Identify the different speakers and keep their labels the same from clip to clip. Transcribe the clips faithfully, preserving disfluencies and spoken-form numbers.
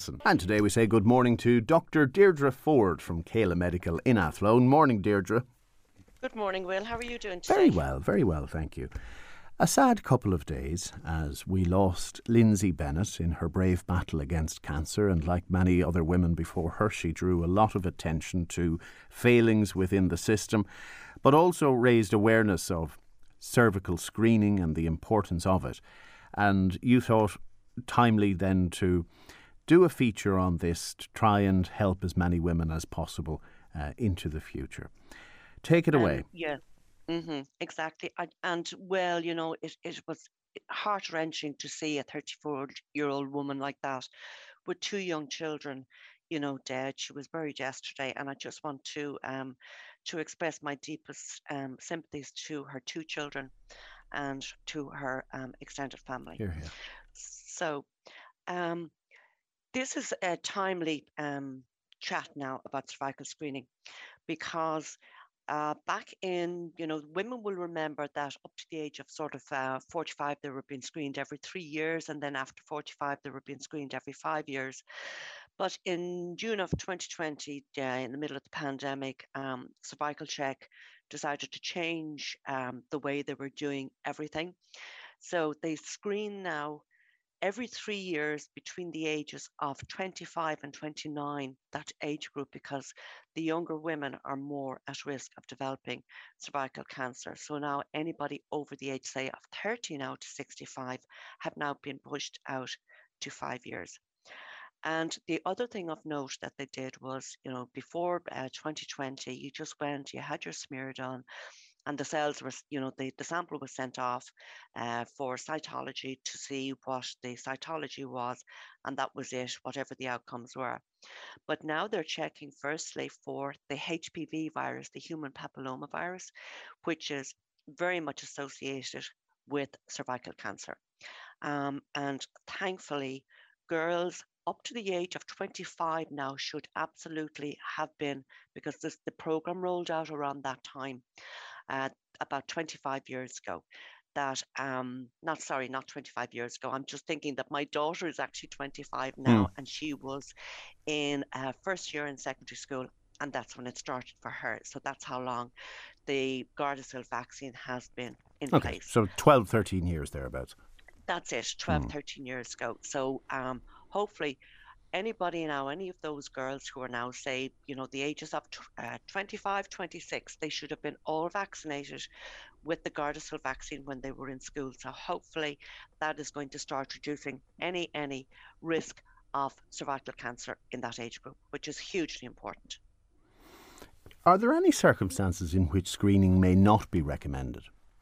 Speaker 1: Watson. And today we say good morning to Doctor Deirdre Ford from Kayla Medical in Athlone. Morning, Deirdre.
Speaker 2: Good morning, Will. How are you doing today?
Speaker 1: Very well, very well, thank you. A sad couple of days as we lost Lindsay Bennett in her brave battle against cancer, and like many other women before her, she drew a lot of attention to failings within the system, but also raised awareness of cervical screening and the importance of it. And you thought timely then to do a feature on this to try and help as many women as possible uh, into the future. Take it away.
Speaker 2: Um, yeah. Mm-hmm, exactly. I, and well, you know, it, it was heart-wrenching to see a thirty-four-year-old woman like that with two young children, you know, dead. She was buried yesterday, and I just want to um, to express my deepest um, sympathies to her two children and to her um, extended family.
Speaker 1: Here, here.
Speaker 2: So um, this is a timely um, chat now about cervical screening, because Uh, back in, you know, women will remember that up to the age of sort of uh, forty-five, they were being screened every three years. And then after forty-five, they were being screened every five years. But in June of twenty twenty, uh, in the middle of the pandemic, um, Cervical Check decided to change um, the way they were doing everything. So they screen now every three years between the ages of twenty-five and twenty-nine, that age group, because the younger women are more at risk of developing cervical cancer. So now anybody over the age, say, of thirty now to sixty-five have now been pushed out to five years. And the other thing of note that they did was, you know, before uh, twenty twenty, you just went, you had your smear done, and the cells were, you know, the, the sample was sent off uh, for cytology to see what the cytology was, and that was it, whatever the outcomes were. But now they're checking firstly for the H P V virus, the human papilloma virus, which is very much associated with cervical cancer. Um, and thankfully, girls up to the age of twenty-five now should absolutely have been, because this, the program rolled out around that time. Uh, about twenty-five years ago, that um not sorry not twenty-five years ago, I'm just thinking that my daughter is actually twenty-five now,
Speaker 1: Mm.
Speaker 2: and she was in uh, first year in secondary school, and that's when it started for her. So that's how long the Gardasil vaccine has been in
Speaker 1: Okay,
Speaker 2: place.
Speaker 1: so twelve, thirteen years thereabouts.
Speaker 2: That's it, twelve,
Speaker 1: Mm.
Speaker 2: thirteen years ago. So um hopefully anybody now, any of those girls who are now, say, you know, the ages of uh, twenty-five, twenty-six, they should have been all vaccinated with the Gardasil vaccine when they were in school. So hopefully that is going to start reducing any any risk of cervical cancer in that age group, which is hugely important.
Speaker 1: Are there any circumstances in which screening may not be recommended?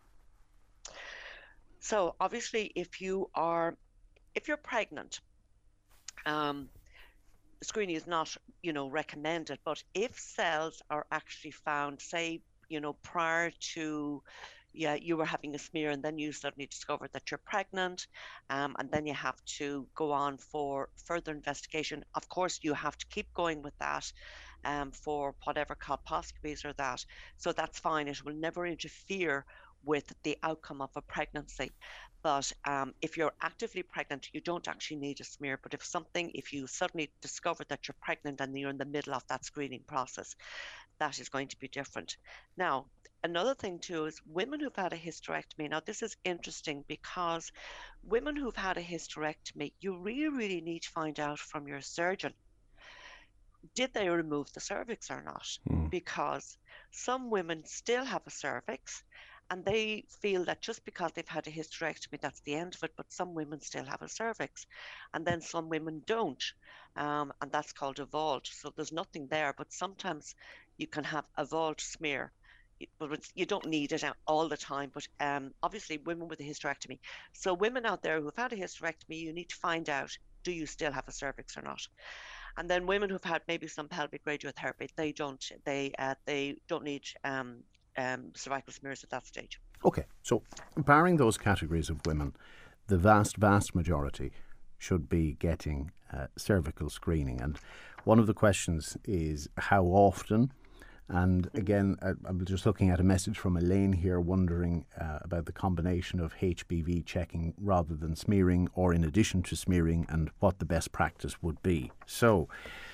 Speaker 2: So obviously, if you are if you're pregnant, um, screening is not, you know, recommended. But if cells are actually found, say, you know, prior to, yeah, you were having a smear and then you suddenly discovered that you're pregnant, um, and then you have to go on for further investigation. Of course, you have to keep going with that um, for whatever colposcopies or that. So that's fine. It will never interfere with the outcome of a pregnancy. But um, if you're actively pregnant, you don't actually need a smear. But if something, if you suddenly discover that you're pregnant and you're in the middle of that screening process, that is going to be different. Now, another thing too is women who've had a hysterectomy. Now, this is interesting because women who've had a hysterectomy, you really, really need to find out from your surgeon, did they remove the cervix or not?
Speaker 1: Mm.
Speaker 2: Because some women still have a cervix, and they feel that just because they've had a hysterectomy, that's the end of it. But some women still have a cervix, and then some women don't, um, and that's called a vault. So there's nothing there, but sometimes you can have a vault smear, but it's, you don't need it all the time. But um, obviously, women with a hysterectomy. So women out there who've had a hysterectomy, you need to find out, do you still have a cervix or not? And then women who've had maybe some pelvic radiotherapy, they don't they uh, they don't need um, um, cervical smears at that stage.
Speaker 1: Okay, so barring those categories of women, the vast, vast majority should be getting uh, cervical screening. And one of the questions is how often And
Speaker 2: Mhm.
Speaker 1: again, I, I'm just looking at a message from Elaine here wondering uh, about the combination of H P V checking rather than smearing, or in addition to smearing, and what the best practice would be. So,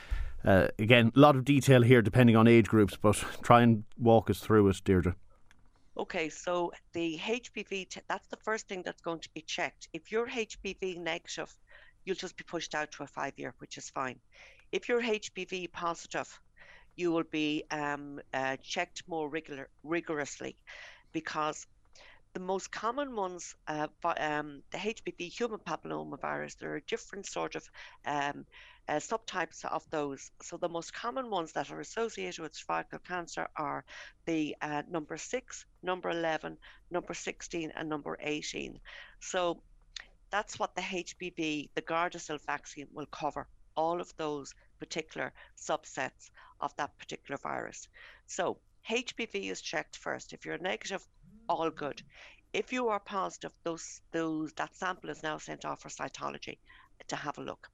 Speaker 1: uh, again, a lot of detail here depending on age groups, but try and walk us through it, Deirdre.
Speaker 2: Okay, so the H P V, t- that's the first thing that's going to be checked. If you're H P V negative, you'll just be pushed out to a five year, which is fine. If you're H P V positive, you will be um, uh, checked more regular, rigorously, because the most common ones, uh, um, the H P V human papillomavirus, there are different sort of um, uh, subtypes of those. So the most common ones that are associated with cervical cancer are the uh, number six, number eleven, number sixteen, and number eighteen. So that's what the H P V, the Gardasil vaccine, will cover, all of those particular subsets of that particular virus. So H P V is checked first. If you're negative, all good. If you are positive, those those that sample is now sent off for cytology to have a look.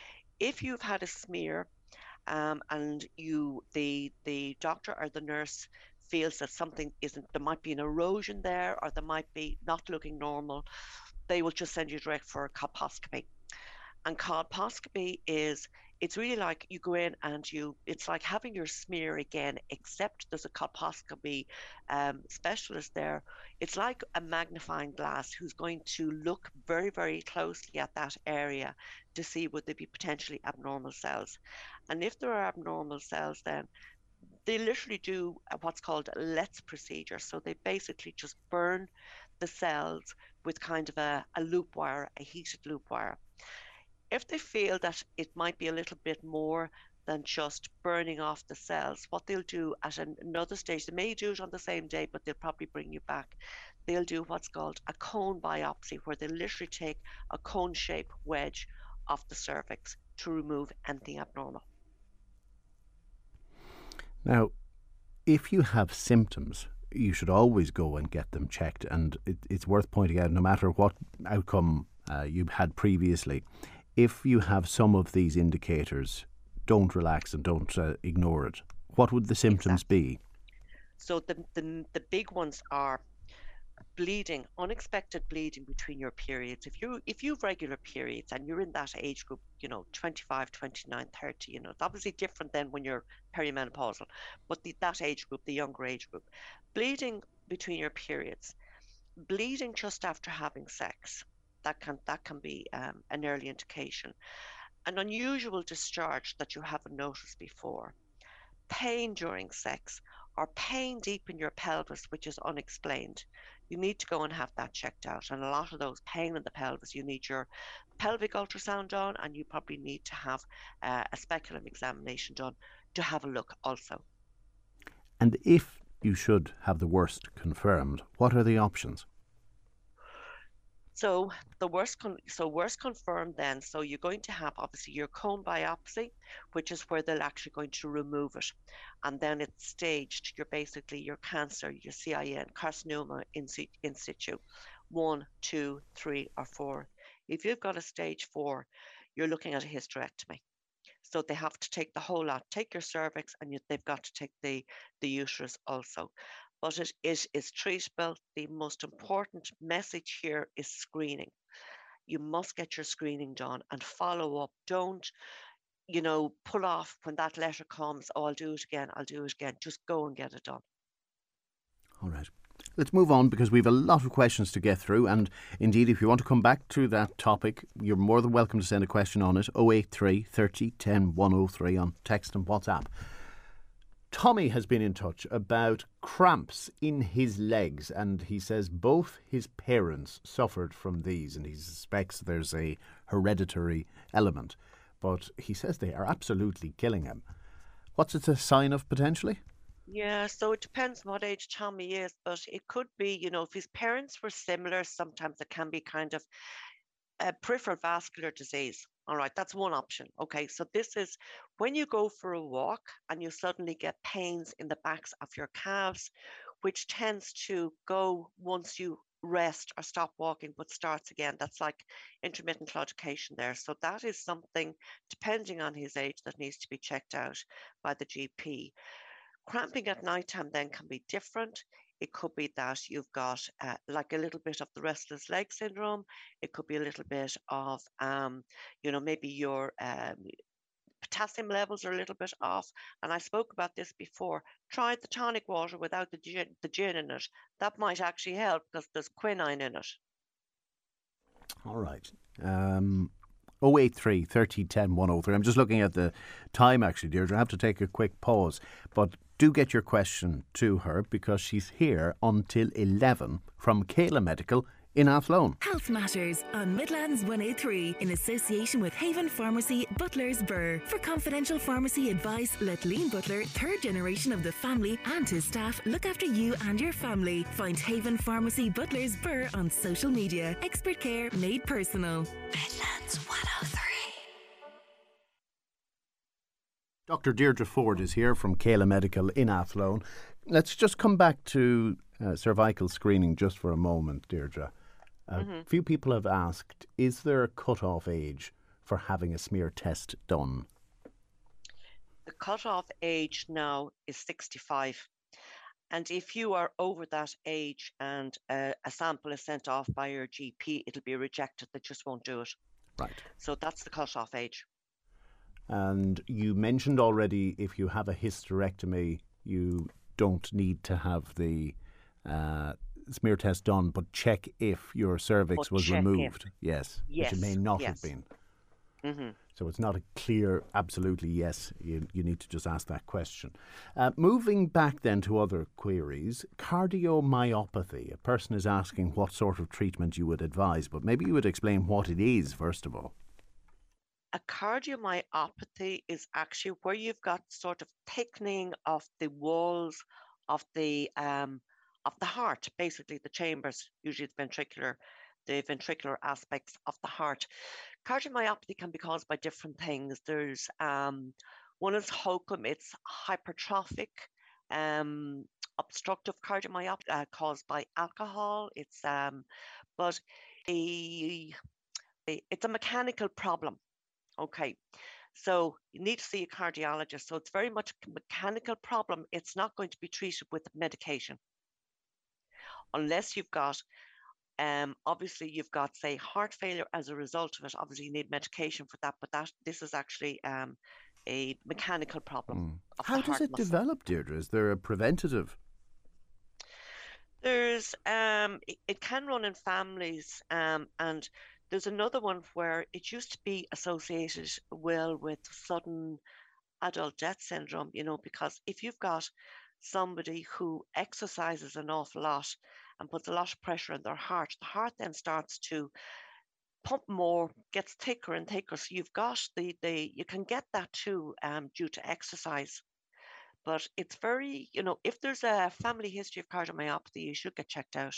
Speaker 2: If you've had a smear, um, and you the the doctor or the nurse feels that something isn't, there might be an erosion there, or there might be not looking normal, they will just send you direct for a colposcopy. And colposcopy is, it's really like you go in and you, it's like having your smear again, except there's a colposcopy um, specialist there. It's like a magnifying glass who's going to look very, very closely at that area to see would there be potentially abnormal cells. And if there are abnormal cells, then they literally do what's called a LETS procedure. So they basically just burn the cells with kind of a, a loop wire, a heated loop wire. If they feel that it might be a little bit more than just burning off the cells, what they'll do at an, another stage, they may do it on the same day, but they'll probably bring you back. They'll do what's called a cone biopsy, where they literally take a cone shaped wedge off the cervix to remove anything abnormal.
Speaker 1: Now, if you have symptoms, you should always go and get them checked. And it, it's worth pointing out, no matter what outcome uh, you had previously, if you have some of these indicators, don't relax and don't uh, ignore it. What would the symptoms
Speaker 2: Exactly.
Speaker 1: be?
Speaker 2: So the, the, the big ones are bleeding, unexpected bleeding between your periods. If you if you've regular periods and you're in that age group, you know, twenty-five, twenty-nine, thirty, you know, it's obviously different than when you're perimenopausal, but the, that age group, the younger age group, bleeding between your periods, bleeding just after having sex, that can that can be um, an early indication. An unusual discharge that you haven't noticed before, pain during sex, or pain deep in your pelvis, which is unexplained, you need to go and have that checked out. And a lot of those pain in the pelvis, you need your pelvic ultrasound done, and you probably need to have uh, a speculum examination done to have a look also.
Speaker 1: And if you should have the worst confirmed, what are the options?
Speaker 2: So the worst, con- so worst confirmed then. So you're going to have obviously your cone biopsy, which is where they're actually going to remove it, and then it's staged. You're basically your cancer, your C I N, carcinoma in, si- in situ, one, two, three, or four. If you've got a stage four, you're looking at a hysterectomy. So they have to take the whole lot, take your cervix, and you, they've got to take the, the uterus also. But it, it is treatable. The most important message here is screening. You must get your screening done and follow up. Don't, you know, pull off when that letter comes. Oh, I'll do it again. I'll do it again. Just go and get it done.
Speaker 1: All right. Let's move on, because we've a lot of questions to get through, and indeed if you want to come back to that topic, you're more than welcome to send a question on it. oh eight three, thirty, ten, one oh three on text and WhatsApp. Tommy has been in touch about cramps in his legs, and he says both his parents suffered from these, and he suspects there's a hereditary element, but he says they are absolutely killing him. What's it a sign of, potentially?
Speaker 2: Yeah, so it depends what age Tommy is, but it could be, you know, if his parents were similar, sometimes it can be kind of a peripheral vascular disease. All right, that's one option. Okay, so this is when you go for a walk and you suddenly get pains in the backs of your calves, which tends to go once you rest or stop walking, but starts again. That's like intermittent claudication there. So that is something, depending on his age, that needs to be checked out by the G P. Cramping at nighttime then can be different. It could be that you've got uh, like a little bit of the restless leg syndrome. It could be a little bit of, um, you know, maybe your um, potassium levels are a little bit off. And I spoke about this before. Try the tonic water without the gin, the gin in it. That might actually help because there's quinine in it.
Speaker 1: All right. Um, oh eight three, thirty, ten, one oh three. I'm just looking at the time actually, Deirdre. I have to take a quick pause. But do get your question to her because she's here until eleven from Kayla Medical in Athlone.
Speaker 3: Health Matters on Midlands one oh three in association with Haven Pharmacy, Butlers Burr. For confidential pharmacy advice, let Lean Butler, third generation of the family, and his staff look after you and your family. Find Haven Pharmacy, Butlers Burr on social media. Expert care made personal. Midlands one oh three.
Speaker 1: Doctor Deirdre Ford is here from Kayla Medical in Athlone. Let's just come back to uh, cervical screening just for a moment, Deirdre. A mm-hmm. few people have asked, is there a cut-off age for having a smear test done?
Speaker 2: The cut-off age now is sixty-five. And if you are over that age and uh, a sample is sent off by your G P, it'll be rejected. They just won't do it.
Speaker 1: Right.
Speaker 2: So that's the cut-off age.
Speaker 1: And you mentioned already if you have a hysterectomy, you don't need to have the uh, smear test done, but check if your cervix
Speaker 2: but
Speaker 1: was removed.
Speaker 2: If.
Speaker 1: Yes,
Speaker 2: yes,
Speaker 1: which it may not
Speaker 2: yes.
Speaker 1: have been.
Speaker 2: Mm-hmm.
Speaker 1: So it's not a clear, absolutely yes. You, you need to just ask that question. Uh, moving back then to other queries, cardiomyopathy. A person is asking what sort of treatment you would advise, but maybe you would explain what it is first of all.
Speaker 2: A cardiomyopathy is actually where you've got sort of thickening of the walls of the um, of the heart, basically the chambers, usually the ventricular, the ventricular aspects of the heart. Cardiomyopathy can be caused by different things. There's um, one is HOCM, it's hypertrophic, um, obstructive cardiomyopathy uh, caused by alcohol. It's um, but a, a it's a mechanical problem. Okay, so you need to see a cardiologist. So it's very much a mechanical problem. It's not going to be treated with medication. Unless you've got, um, obviously you've got, say, heart failure as a result of it. Obviously you need medication for that, but that this is actually um, a mechanical problem.
Speaker 1: Mm.
Speaker 2: Of
Speaker 1: How
Speaker 2: the
Speaker 1: does
Speaker 2: heart
Speaker 1: it
Speaker 2: muscle.
Speaker 1: develop, Deirdre? Is there a preventative?
Speaker 2: There's, um, it, it can run in families, um, and there's another one where it used to be associated well with sudden adult death syndrome, you know, because if you've got somebody who exercises an awful lot and puts a lot of pressure on their heart, the heart then starts to pump more, gets thicker and thicker. So you've got the, the you can get that too um, due to exercise. But it's very, you know, if there's a family history of cardiomyopathy, you should get checked out.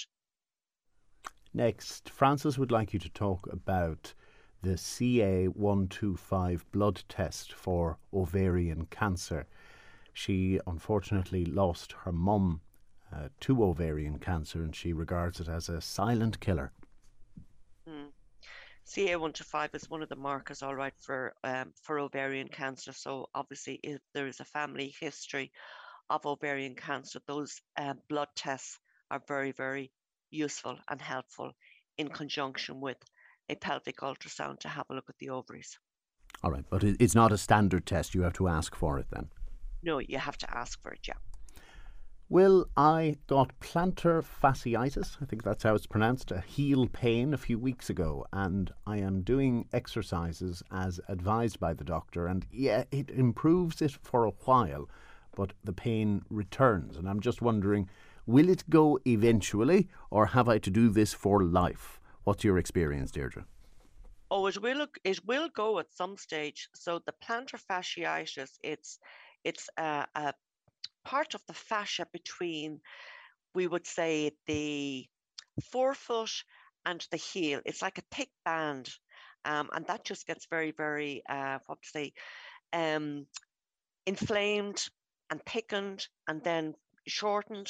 Speaker 1: Next, Francis would like you to talk about the C A one twenty-five blood test for ovarian cancer. She unfortunately lost her mum uh, to ovarian cancer, and she regards it as a silent killer.
Speaker 2: Mm. C A one twenty-five is one of the markers, all right, for um, for ovarian cancer. So obviously, if there is a family history of ovarian cancer, those uh, blood tests are very, very useful and helpful in conjunction with a pelvic ultrasound to have a look at the ovaries.
Speaker 1: All right, but it's not a standard test. You have to ask for it then.
Speaker 2: No, you have to ask for it, yeah.
Speaker 1: Will, I got plantar fasciitis, I think that's how it's pronounced, a heel pain a few weeks ago, and I am doing exercises as advised by the doctor, and yeah, it improves it for a while, but the pain returns, and I'm just wondering, will it go eventually, or have I to do this for life? What's your experience, Deirdre?
Speaker 2: Oh, it will it will go at some stage. So the plantar fasciitis, it's it's a, a part of the fascia between, we would say, the forefoot and the heel. It's like a thick band, um, and that just gets very, very, uh, what to say, um, inflamed and thickened and then shortened.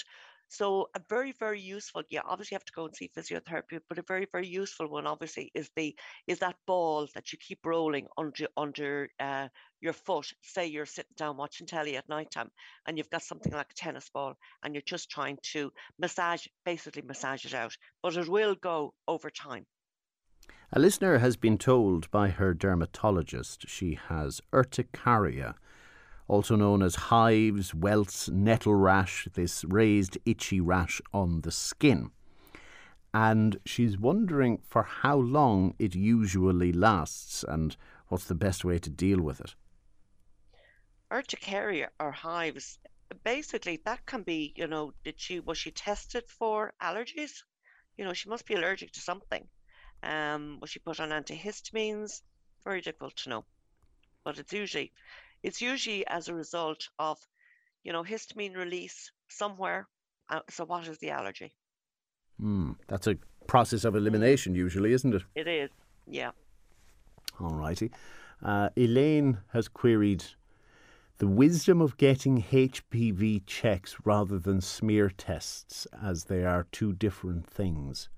Speaker 2: So a very, very useful, yeah, obviously you have to go and see physiotherapy, but a very, very useful one obviously is the is that ball that you keep rolling under under uh, your foot. Say you're sitting down watching telly at night time and you've got something like a tennis ball and you're just trying to massage, basically massage it out, but it will go over time.
Speaker 1: A listener has been told by her dermatologist she has urticaria, also known as hives, welts, nettle rash, this raised itchy rash on the skin. And she's wondering for how long it usually lasts and what's the best way to deal with it.
Speaker 2: Urticaria or hives, basically that can be, you know, did she was she tested for allergies? You know, she must be allergic to something. Um, was she put on antihistamines? Very difficult to know. But it's usually it's usually as a result of, you know, histamine release somewhere. Uh, so what is the allergy?
Speaker 1: Hmm, that's a process of elimination usually, isn't it?
Speaker 2: It is, yeah.
Speaker 1: All righty. Uh, Elaine has queried the wisdom of getting H P V checks rather than smear tests, as they are two different things.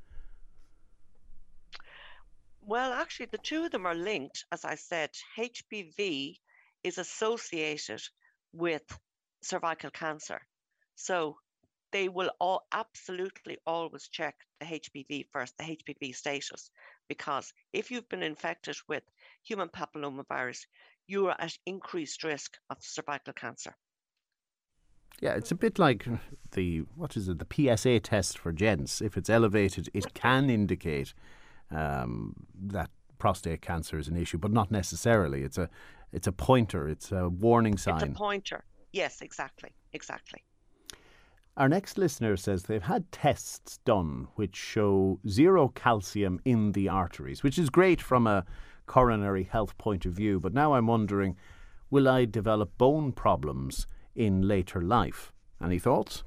Speaker 2: Well, actually, the two of them are linked. As I said, H P V is associated with cervical cancer. So they will all absolutely always check the H P V first, the H P V status, because if you've been infected with human papillomavirus, you are at increased risk of cervical cancer.
Speaker 1: Yeah, it's a bit like the, what is it, the P S A test for gents. If it's elevated, it can indicate um, that prostate cancer is an issue, but not necessarily. It's a, it's a pointer. It's a warning sign.
Speaker 2: It's a pointer. Yes, exactly, exactly.
Speaker 1: Our next listener says they've had tests done which show zero calcium in the arteries, which is great from a coronary health point of view. But now I'm wondering, will I develop bone problems in later life? Any thoughts?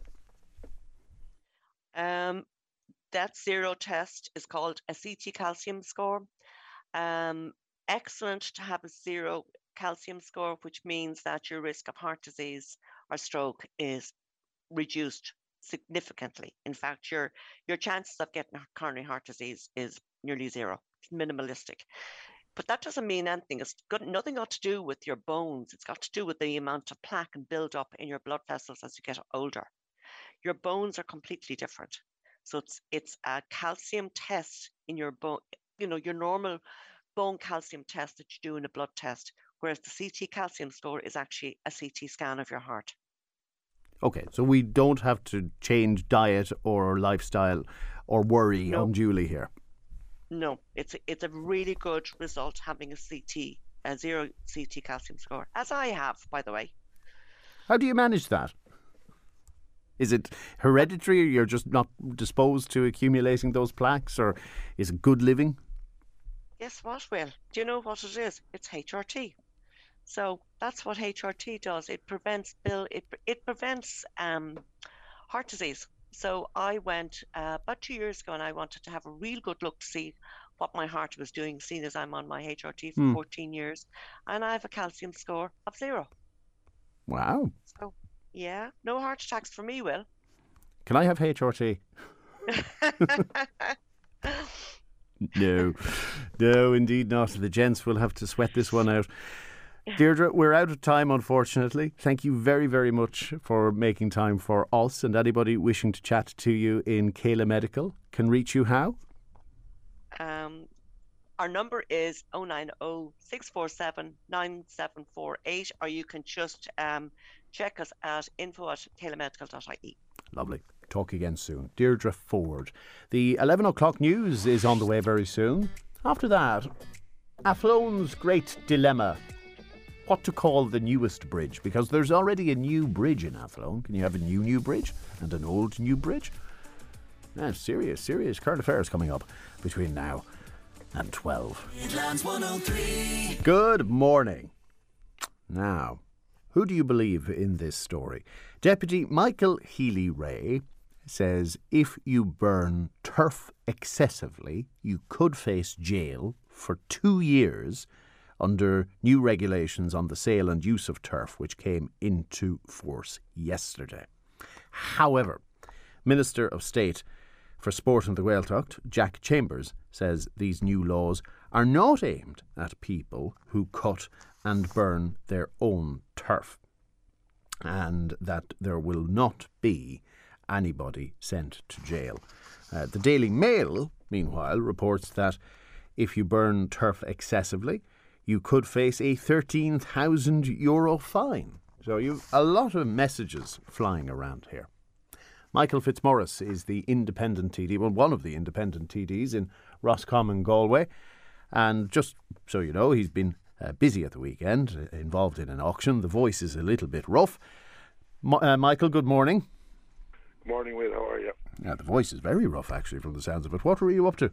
Speaker 2: Um, that zero test is called a C T calcium score. Um, excellent to have a zero calcium score, which means that your risk of heart disease or stroke is reduced significantly. In fact, your your chances of getting coronary heart disease is nearly zero. It's minimalistic. But that doesn't mean anything. It's got nothing got to do with your bones. It's got to do with the amount of plaque and build up in your blood vessels as you get older. Your bones are completely different. So it's it's a calcium test in your bone, you know, your normal bone calcium test that you do in a blood test, whereas the C T calcium score is actually a C T scan of your heart.
Speaker 1: Okay, so we don't have to change diet or lifestyle or worry
Speaker 2: No.
Speaker 1: unduly here.
Speaker 2: No, it's a, it's a really good result having a C T, a zero C T calcium score, as I have, by the way.
Speaker 1: How do you manage that? Is it hereditary, or you're just not disposed to accumulating those plaques, or is it good living?
Speaker 2: Guess what, Will? Do you know what it is? It's H R T. So that's what H R T does. It prevents bill. It it prevents um, heart disease. So I went uh, about two years ago, and I wanted to have a real good look to see what my heart was doing, seeing as I'm on my H R T for
Speaker 1: Hmm.
Speaker 2: fourteen years, and I have a calcium score of zero.
Speaker 1: Wow.
Speaker 2: So yeah, no heart attacks for me, Will.
Speaker 1: Can I have H R T? No. No, indeed not. The gents will have to sweat this one out. Deirdre, we're out of time, unfortunately. Thank you very, very much for making time for us, and anybody wishing to chat to you in Kayla Medical can reach you how?
Speaker 2: Um, our number is oh nine oh, six four seven, nine seven four eight, or you can just um, check us at info at kaylamedical dot I E.
Speaker 1: Lovely. Talk again soon. Deirdre Ford. The eleven o'clock news is on the way very soon. After that, Athlone great dilemma. What to call the newest bridge, because there's already a new bridge in Athlone. Can you have a new new bridge and an old new bridge? Yeah, serious, serious current affairs coming up between now and twelve.
Speaker 4: Midlands one oh three.
Speaker 1: Good morning. Now, who do you believe in this story? Deputy Michael Healy-Rae says if you burn turf excessively, you could face jail for two years under new regulations on the sale and use of turf, which came into force yesterday. However, Minister of State for Sport and the Gaeltacht, Jack Chambers, says these new laws are not aimed at people who cut and burn their own turf, and that there will not be anybody sent to jail. Uh, the Daily Mail, meanwhile, reports that if you burn turf excessively, you could face a thirteen thousand euro fine. So you've a lot of messages flying around here. Michael Fitzmaurice is the independent T D, well, one of the independent T Ds in Roscommon, Galway. And just so you know, he's been uh, busy at the weekend, uh, involved in an auction. The voice is a little bit rough. M- uh, Michael, good morning.
Speaker 5: Good morning, Will. How are you?
Speaker 1: Yeah, the voice is very rough, actually, from the sounds of it. What were you up to?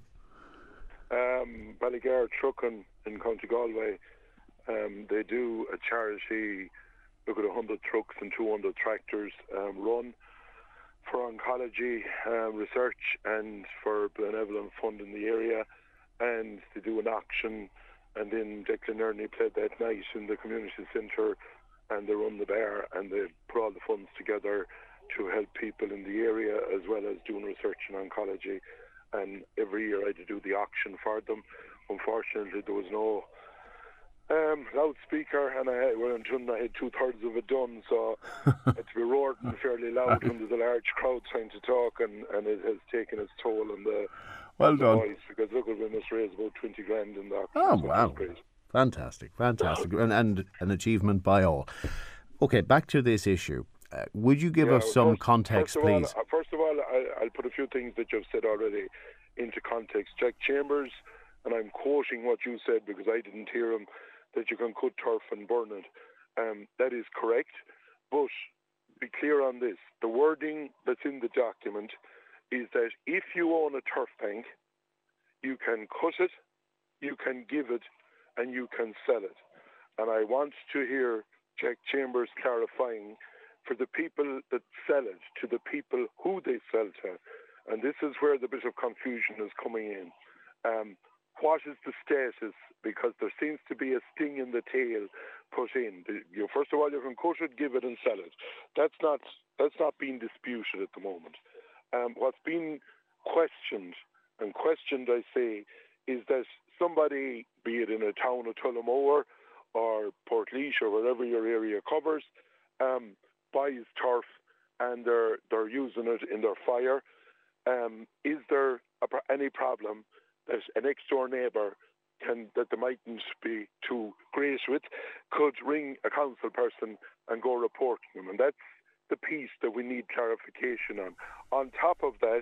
Speaker 5: Um, Ballygar Trucking in County Galway, um, they do a charity, look at one hundred trucks and two hundred tractors um, run for oncology um, research and for benevolent fund in the area, and they do an auction, and then Declan Ernie played that night in the community centre, and they run the bar, and they put all the funds together to help people in the area, as well as doing research in oncology. And every year I had to do the auction for them. Unfortunately, there was no um, loudspeaker, and I, well, until I had two-thirds of it done, so I had to be roaring fairly loud when there's a large crowd trying to talk, and, and it has taken its toll on the,
Speaker 1: well
Speaker 5: on the
Speaker 1: done.
Speaker 5: voice, because look, we must raise about twenty grand in the auction.
Speaker 1: Oh,
Speaker 5: so
Speaker 1: wow.
Speaker 5: great.
Speaker 1: Fantastic, fantastic, and, and an achievement by all. Okay, back to this issue. Uh, would you give
Speaker 5: Yeah,
Speaker 1: us some
Speaker 5: first,
Speaker 1: context,
Speaker 5: first of
Speaker 1: please?
Speaker 5: All, uh, first of all, I, I'll put a few things that you've said already into context. Jack Chambers, and I'm quoting what you said because I didn't hear him, that you can cut turf and burn it. Um, that is correct, but be clear on this. The wording that's in the document is that if you own a turf bank, you can cut it, you can give it, and you can sell it. And I want to hear Jack Chambers clarifying for the people that sell it to the people who they sell to. And this is where the bit of confusion is coming in. Um, what is the status? Because there seems to be a sting in the tail put in. The, you know, first of all, you can cut it, give it, and sell it. That's not that's not being disputed at the moment. Um, what's being questioned, and questioned, I say, is that somebody, be it in a town of Tullamore or Portlaoise or wherever your area covers, um, buys turf and they're they're using it in their fire. Um, is there a, any problem that a next door neighbour can that they mightn't be too great with could ring a council person and go reporting them? And that's the piece that we need clarification on. On top of that,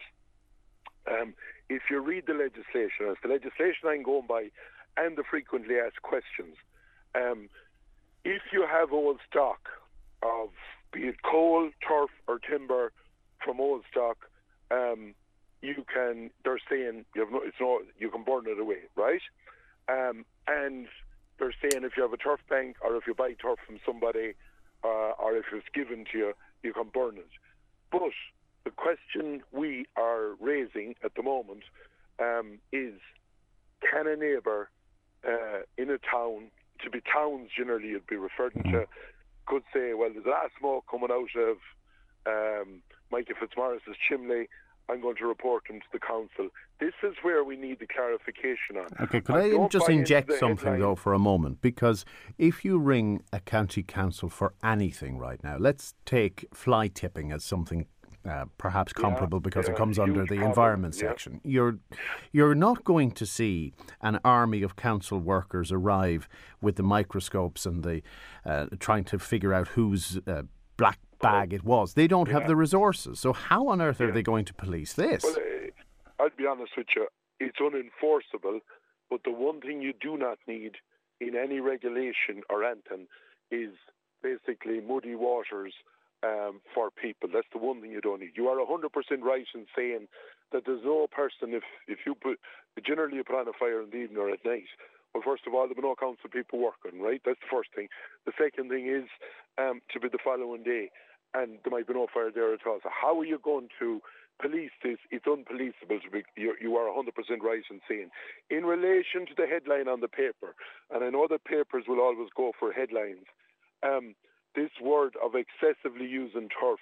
Speaker 5: um, if you read the legislation, as the legislation I'm going by, and the frequently asked questions, um, if you have old stock of, be it coal, turf or timber from old stock, um, you can, they're saying, you have no, it's no, you can burn it away, right? Um, and they're saying if you have a turf bank or if you buy turf from somebody uh, or if it's given to you, you can burn it. But the question we are raising at the moment um, is, can a neighbour uh, in a town, to be towns generally you'd be referring to, could say, well, there's a lot of smoke coming out of um, Michael Fitzmaurice's chimney, I'm going to report him to the council. This is where we need the clarification on.
Speaker 1: Okay, could I, I just inject something, headline. though, for a moment? Because if you ring a county council for anything right now, let's take fly tipping as something uh, perhaps comparable, yeah, because yeah, it comes under the problem. environment yeah. section. You're, you're not going to see an army of council workers arrive with the microscopes and the uh, trying to figure out whose uh, black bag it was. They don't yeah. have the resources. So how on earth yeah. are they going to police this?
Speaker 5: Well, uh, I'll be honest with you, it's unenforceable, but the one thing you do not need in any regulation or anything is basically muddy waters um, for people. That's the one thing you don't need. You are one hundred percent right in saying that there's no person, if, if you put, generally you put on a fire in the evening or at night, well, first of all, there will be no council people working, right? That's the first thing. The second thing is um, to be the following day, and there might be no fire there at all. So how are you going to police this? It's unpoliceable. To be, you, you are one hundred percent right in saying. In relation to the headline on the paper, and I know that papers will always go for headlines, um, this word of excessively using turf,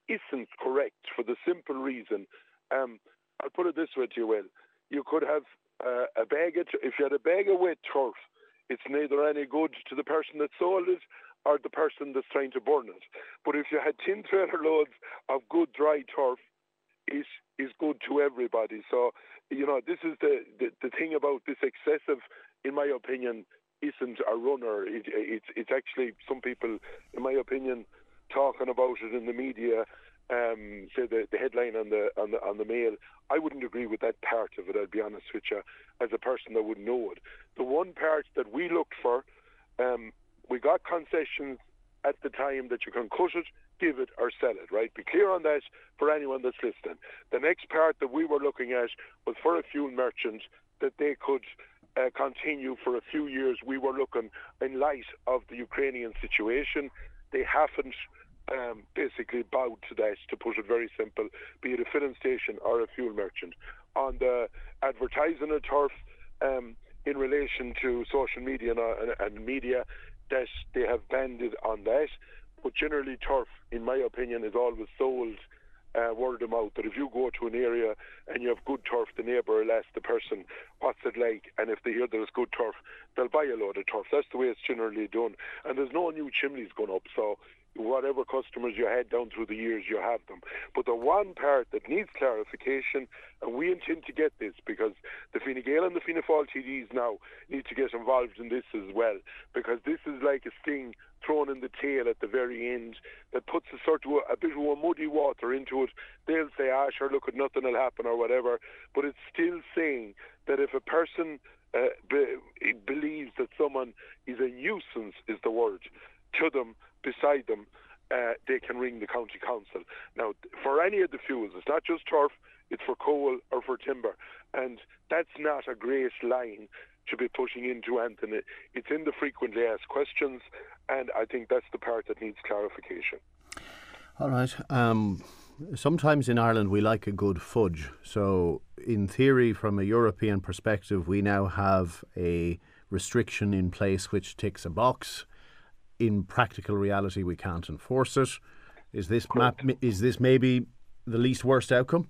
Speaker 5: isn't correct for the simple reason. Um, I'll put it this way to you, Will. You could have uh, a bag of, if you had a bag of wet turf, it's neither any good to the person that sold it or the person that's trying to burn it. But if you had tin trailer loads of good dry turf, it is good to everybody. So, you know, this is the, the, the thing about this excessive, in my opinion, isn't a runner. It, it's it's actually some people, in my opinion, talking about it in the media. Um, say the, the headline on the on the on the Mail. I wouldn't agree with that part of it. I'll be honest with you, as a person that wouldn't know it. The one part that we looked for, um, we got concessions at the time that you can cut it, give it, or sell it. Right? Be clear on that for anyone that's listening. The next part that we were looking at was for a fuel merchant that they could uh, continue for a few years. We were looking in light of the Ukrainian situation. They haven't. Um, basically bowed to that, to put it very simple, be it a filling station or a fuel merchant. On the advertising of turf, um, in relation to social media and, uh, and media, that they have banned it on that. But generally turf, in my opinion, is always sold uh, word of mouth, that if you go to an area and you have good turf, the neighbour will ask the person, what's it like? And if they hear there's good turf, they'll buy a load of turf. That's the way it's generally done. And there's no new chimneys going up, so whatever customers you had down through the years, you have them. But the one part that needs clarification, and we intend to get this, because the Fine Gael and the Fianna Fáil T Ds now need to get involved in this as well, because this is like a sting thrown in the tail at the very end that puts a sort of a, a bit of a muddy water into it. They'll say, ah, sure, look, nothing will happen or whatever, but it's still saying that if a person uh, be, believes that someone is a nuisance, is the word, to them, beside them, uh, they can ring the county council. Now, for any of the fuels, it's not just turf, it's for coal or for timber. And that's not a great line to be pushing into, Anthony. It's in the frequently asked questions, and I think that's the part that needs clarification.
Speaker 1: All right. Um, sometimes in Ireland we like a good fudge. So, in theory, from a European perspective, we now have a restriction in place which ticks a box. In practical reality, we can't enforce it. Is this map, is this maybe the least worst outcome?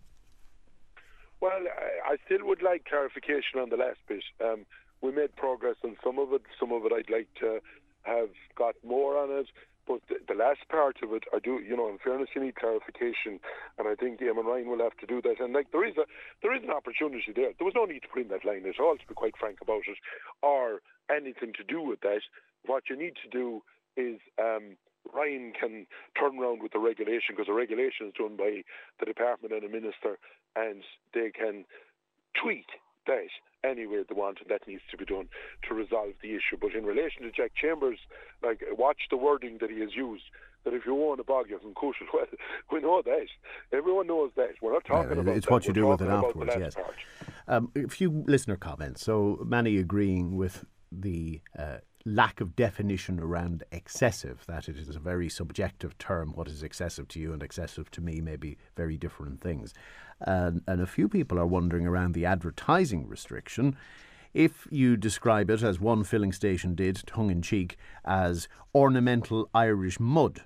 Speaker 5: Well, I, I still would like clarification on the last bit. Um, we made progress on some of it. Some of it I'd like to have got more on it. But the, the last part of it, I do, you know, in fairness, you need clarification, and I think Eamon Ryan will have to do that. And like, there is a there is an opportunity there. There was no need to put in that line at all, to be quite frank about it, or anything to do with that. What you need to do is um, Ryan can turn around with the regulation, because the regulation is done by the department and a minister, and they can tweak that any way they want, and that needs to be done to resolve the issue. But in relation to Jack Chambers, like, watch the wording that he has used, that if you own a bog, you can cut it. Well, we know that. Everyone knows that. We're not talking
Speaker 1: yeah,
Speaker 5: about
Speaker 1: it's
Speaker 5: that.
Speaker 1: what you
Speaker 5: We're
Speaker 1: do with it
Speaker 5: talking
Speaker 1: afterwards, yes.
Speaker 5: Part.
Speaker 1: Um, a few listener comments. So, many agreeing with the uh, lack of definition around excessive, that it is a very subjective term. What is excessive to you and excessive to me may be very different things. And, and a few people are wondering around the advertising restriction. If you describe it, as one filling station did, tongue-in-cheek, as ornamental Irish mud,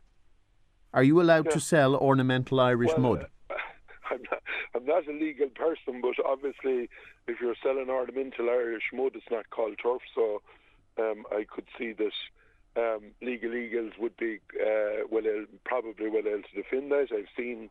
Speaker 1: are you allowed
Speaker 5: yeah.
Speaker 1: to sell ornamental Irish
Speaker 5: well,
Speaker 1: mud?
Speaker 5: Uh, I'm not, I'm not a legal person, but obviously if you're selling ornamental Irish mud, it's not called turf, so um, I could see that um, legal eagles would be uh, well, probably well able to defend that. I've seen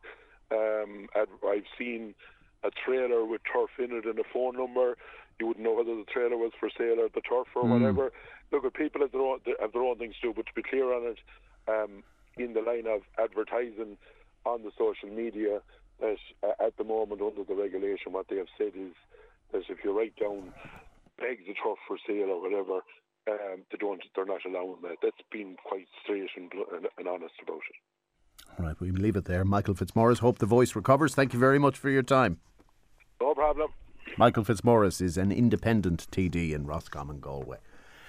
Speaker 5: um, I've seen a trailer with turf in it and a phone number. You wouldn't know whether the trailer was for sale or the turf or mm. whatever. Look, at people have their own have their own things to do, but to be clear on it, um, in the line of advertising on the social media, that uh, at the moment under the regulation, what they have said is that if you write down bags of turf for sale or whatever, um, they don't, they're not allowing that. That's been quite straight and, and, and honest about it.
Speaker 1: All right, we'll leave it there. Michael Fitzmaurice, hope the voice recovers. Thank you very much for your time.
Speaker 5: No problem.
Speaker 1: Michael Fitzmaurice is an independent T D in Roscommon, Galway.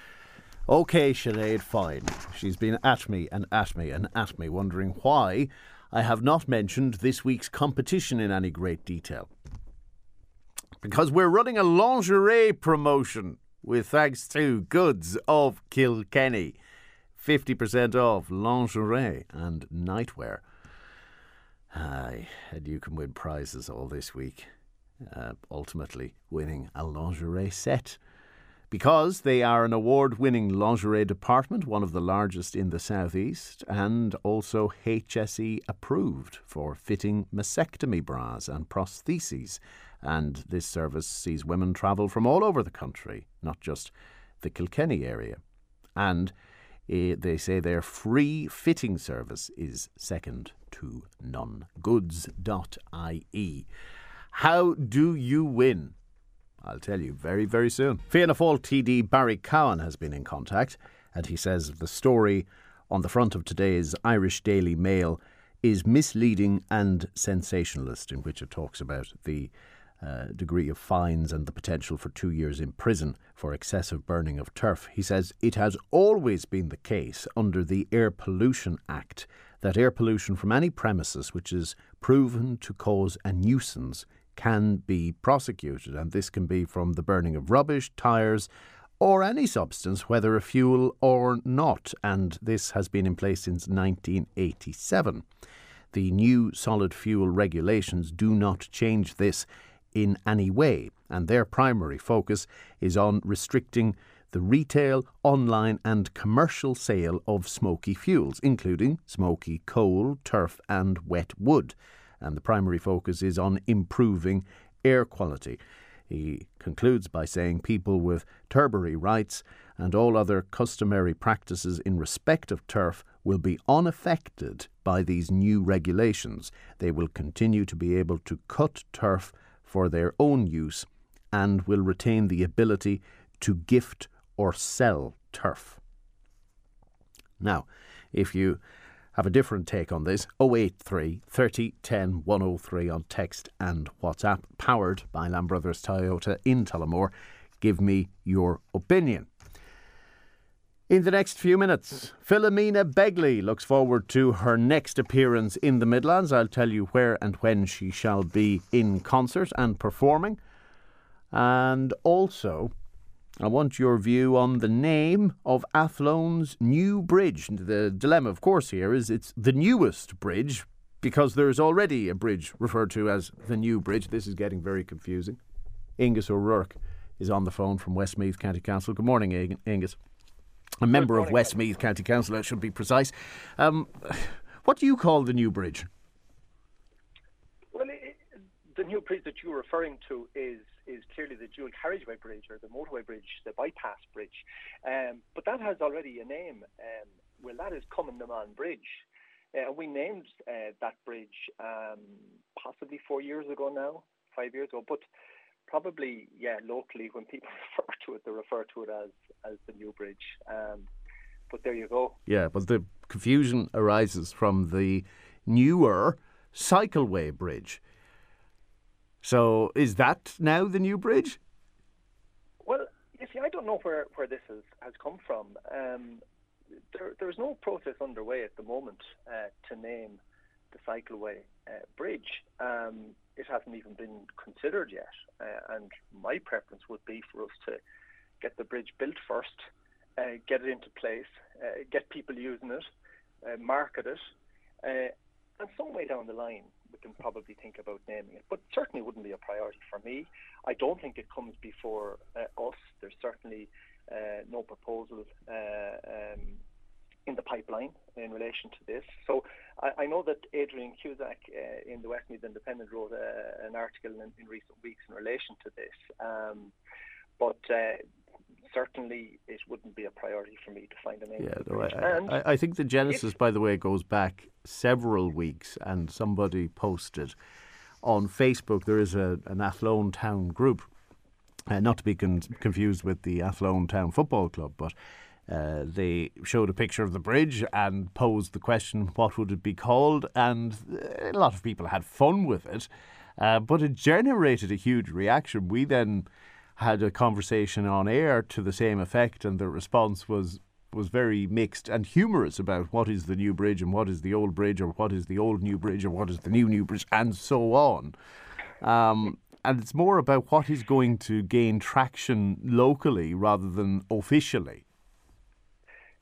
Speaker 1: OK, Sinead, fine. She's been at me and at me and at me, wondering why I have not mentioned this week's competition in any great detail. Because we're running a lingerie promotion with thanks to Goods of Kilkenny. fifty percent off lingerie and nightwear. Aye, and you can win prizes all this week. Uh, ultimately winning a lingerie set. Because they are an award-winning lingerie department, one of the largest in the southeast, and also H S E approved for fitting mastectomy bras and prostheses. And this service sees women travel from all over the country, not just the Kilkenny area. And uh, they say their free fitting service is second to none. goods dot I E. How do you win? I'll tell you very, very soon. Fianna Fáil T D Barry Cowan has been in contact, and he says the story on the front of today's Irish Daily Mail is misleading and sensationalist, in which it talks about the uh, degree of fines and the potential for two years in prison for excessive burning of turf. He says it has always been the case under the Air Pollution Act that air pollution from any premises which is proven to cause a nuisance can be prosecuted, and this can be from the burning of rubbish, tyres or any substance, whether a fuel or not, and this has been in place since nineteen eighty-seven. The new solid fuel regulations do not change this in any way, and their primary focus is on restricting the retail, online and commercial sale of smoky fuels, including smoky coal, turf and wet wood. And the primary focus is on improving air quality. He concludes by saying people with turbary rights and all other customary practices in respect of turf will be unaffected by these new regulations. They will continue to be able to cut turf for their own use and will retain the ability to gift or sell turf. Now, if you have a different take on this, oh eight three, thirty, ten, one oh three on text and WhatsApp, powered by Lamb Brothers Toyota in Tullamore. Give me your opinion. In the next few minutes, Philomena Begley looks forward to her next appearance in the Midlands. I'll tell you where and when she shall be in concert and performing. And also, I want your view on the name of Athlone's new bridge. The dilemma, of course, here is it's the newest bridge because there's already a bridge referred to as the new bridge. This is getting very confusing. Angus O'Rourke is on the phone from Westmeath County Council. Good morning, Angus. A member of Westmeath County Council, I should be precise. Um, what do you call the new bridge?
Speaker 6: Well, it, the new bridge that you're referring to is is clearly the dual carriageway bridge or the motorway bridge, the bypass bridge. Um, but that has already a name. Um, well, that is Cumann-na-Món Bridge. Uh, we named uh, that bridge um, possibly four years ago now, five years ago. But probably, yeah, locally when people refer to it, they refer to it as, as the new bridge. Um, but there you go. Yeah,
Speaker 1: but the confusion arises from the newer cycleway bridge. So is that now the new bridge?
Speaker 6: Well, you see, I don't know where, where this has, has come from. Um, there, there's no process underway at the moment uh, to name the cycleway uh, bridge. Um, it hasn't even been considered yet. Uh, and my preference would be for us to get the bridge built first, uh, get it into place, uh, get people using it, uh, market it, uh, and some way down the line we can probably think about naming it, but certainly wouldn't be a priority for me. I don't think it comes before uh, us. There's certainly uh, no proposal uh, um, in the pipeline in relation to this. So I, I know that Adrian Cusack uh, in the Westmeath Independent wrote uh, an article in, in recent weeks in relation to this, um, but uh, certainly it wouldn't be a priority for me to find a name.
Speaker 1: Yeah, no, I, I, I think the genesis, if, by the way, goes back several weeks, and somebody posted on Facebook, there is a, an Athlone Town group, uh, not to be con- confused with the Athlone Town Football Club, but uh, they showed a picture of the bridge and posed the question, what would it be called? And a lot of people had fun with it, uh, but it generated a huge reaction. We then had a conversation on air to the same effect, and the response was was very mixed and humorous about what is the new bridge and what is the old bridge, or what is the old new bridge or what is the new new bridge, and so on. Um, and it's more about what is going to gain traction locally rather than officially.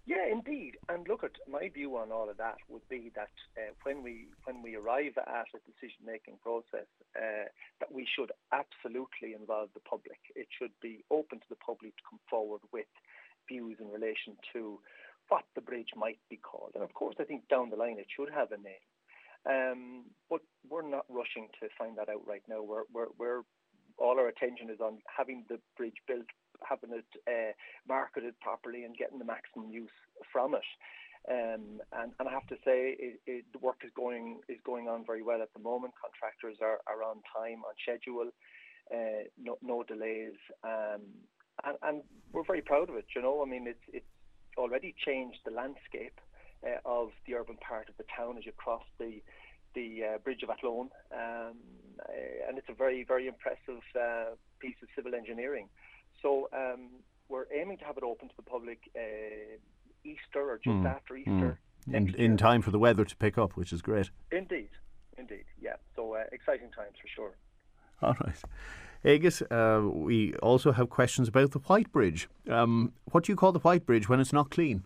Speaker 6: Yeah, indeed. And look, at my view on all of that would be that uh, when we when we arrive at a decision-making process, uh, that we should absolutely involve the public. It should be open to the public to come forward with views in relation to what the bridge might be called. And of course, I think down the line it should have a name. Um, but we're not rushing to find that out right now. We're, we're, we're all our attention is on having the bridge built, having it uh, marketed properly, and getting the maximum use from it. Um, and, and I have to say, it, it, the work is going is going on very well at the moment. Contractors are, are on time, on schedule, uh, no, no delays, um, and, and we're very proud of it. You know, I mean, it's it's already changed the landscape uh, of the urban part of the town as you cross the the uh, Bridge of Athlone, um, uh, and it's a very very impressive uh, piece of civil engineering. So um, we're aiming to have it open to the public uh, Easter or just mm. after Easter.
Speaker 1: Mm. In, in time for the weather to pick up, which is great.
Speaker 6: Indeed, indeed, yeah. So uh, exciting times for sure.
Speaker 1: All right. Aigis, uh, we also have questions about the White Bridge. Um, what do you call the White Bridge when it's not clean?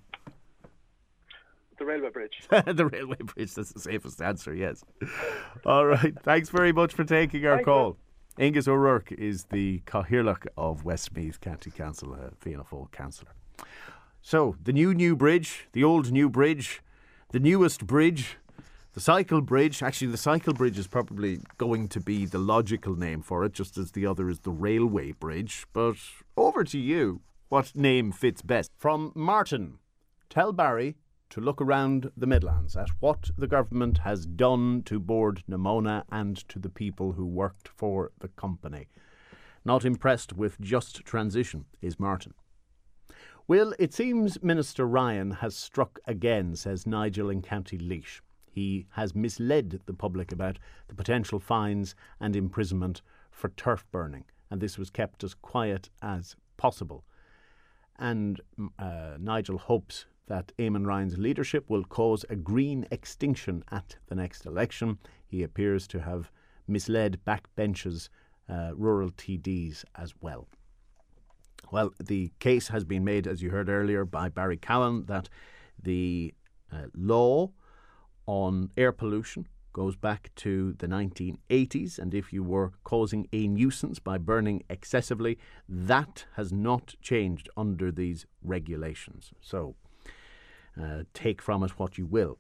Speaker 6: The railway bridge.
Speaker 1: The railway bridge, that's the safest answer, yes. All right. Thanks very much for taking our
Speaker 6: Thank
Speaker 1: call. You. Aigis O'Rourke is the Cathaoirleach of Westmeath County Council, a Fianna Fáil councillor. So, the new new bridge, the old new bridge, the newest bridge, the cycle bridge. Actually, the cycle bridge is probably going to be the logical name for it, just as the other is the railway bridge. But over to you. What name fits best? From Martin, tell Barry to look around the Midlands at what the government has done to Bord na Móna and to the people who worked for the company. Not impressed with just transition, is Martin. Well, it seems Minister Ryan has struck again, says Nigel in County Laois. He has misled the public about the potential fines and imprisonment for turf burning, and this was kept as quiet as possible. And uh, Nigel hopes that Eamon Ryan's leadership will cause a green extinction at the next election. He appears to have misled backbenches, uh, rural T Ds as well. Well, the case has been made, as you heard earlier, by Barry Cowan, that the uh, law on air pollution goes back to the nineteen eighties, and if you were causing a nuisance by burning excessively, that has not changed under these regulations. So uh, take from it what you will.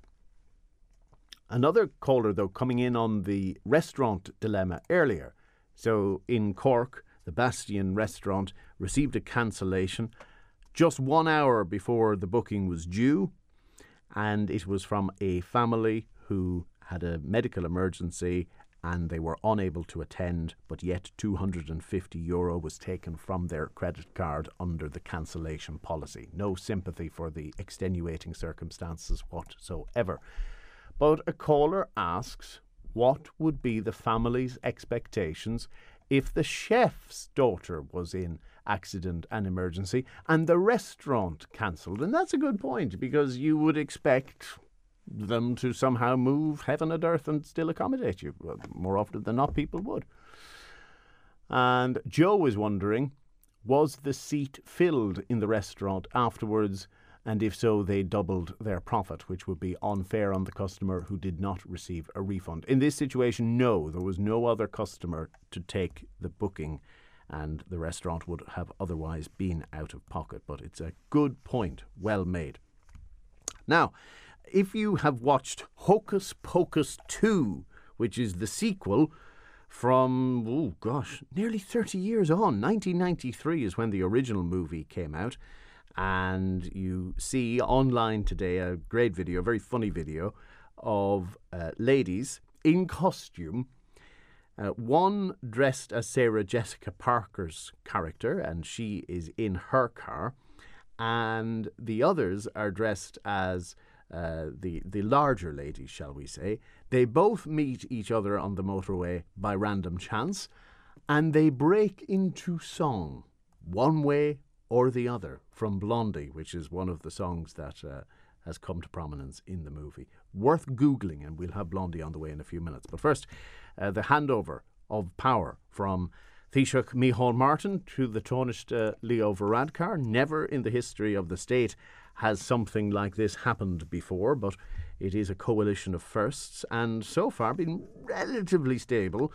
Speaker 1: Another caller, though, coming in on the restaurant dilemma earlier. So in Cork, the Bastion restaurant received a cancellation just one hour before the booking was due, and it was from a family who had a medical emergency and they were unable to attend, but yet two hundred fifty euro was taken from their credit card under the cancellation policy. No sympathy for the extenuating circumstances whatsoever. But a caller asks, what would be the family's expectations if the chef's daughter was in accident and emergency and the restaurant cancelled? And that's a good point, because you would expect them to somehow move heaven and earth and still accommodate you. Well, more often than not, people would. And Joe is wondering, was the seat filled in the restaurant afterwards? And if so, they doubled their profit, which would be unfair on the customer who did not receive a refund. In this situation, no, there was no other customer to take the booking, and the restaurant would have otherwise been out of pocket. But it's a good point, well made. Now, if you have watched Hocus Pocus two, which is the sequel from, oh gosh, nearly thirty years on, nineteen ninety-three is when the original movie came out, and you see online today a great video, a very funny video of uh, ladies in costume, uh, one dressed as Sarah Jessica Parker's character, and she is in her car, and the others are dressed as uh, the, the larger ladies, shall we say. They both meet each other on the motorway by random chance, and they break into song, one way or the other, from Blondie, which is one of the songs that uh, has come to prominence in the movie. Worth Googling, and we'll have Blondie on the way in a few minutes. But first, uh, the handover of power from Taoiseach Micheál Martin to the Tánaiste Leo Varadkar. Never in the history of the state has something like this happened before, but it is a coalition of firsts and so far been relatively stable.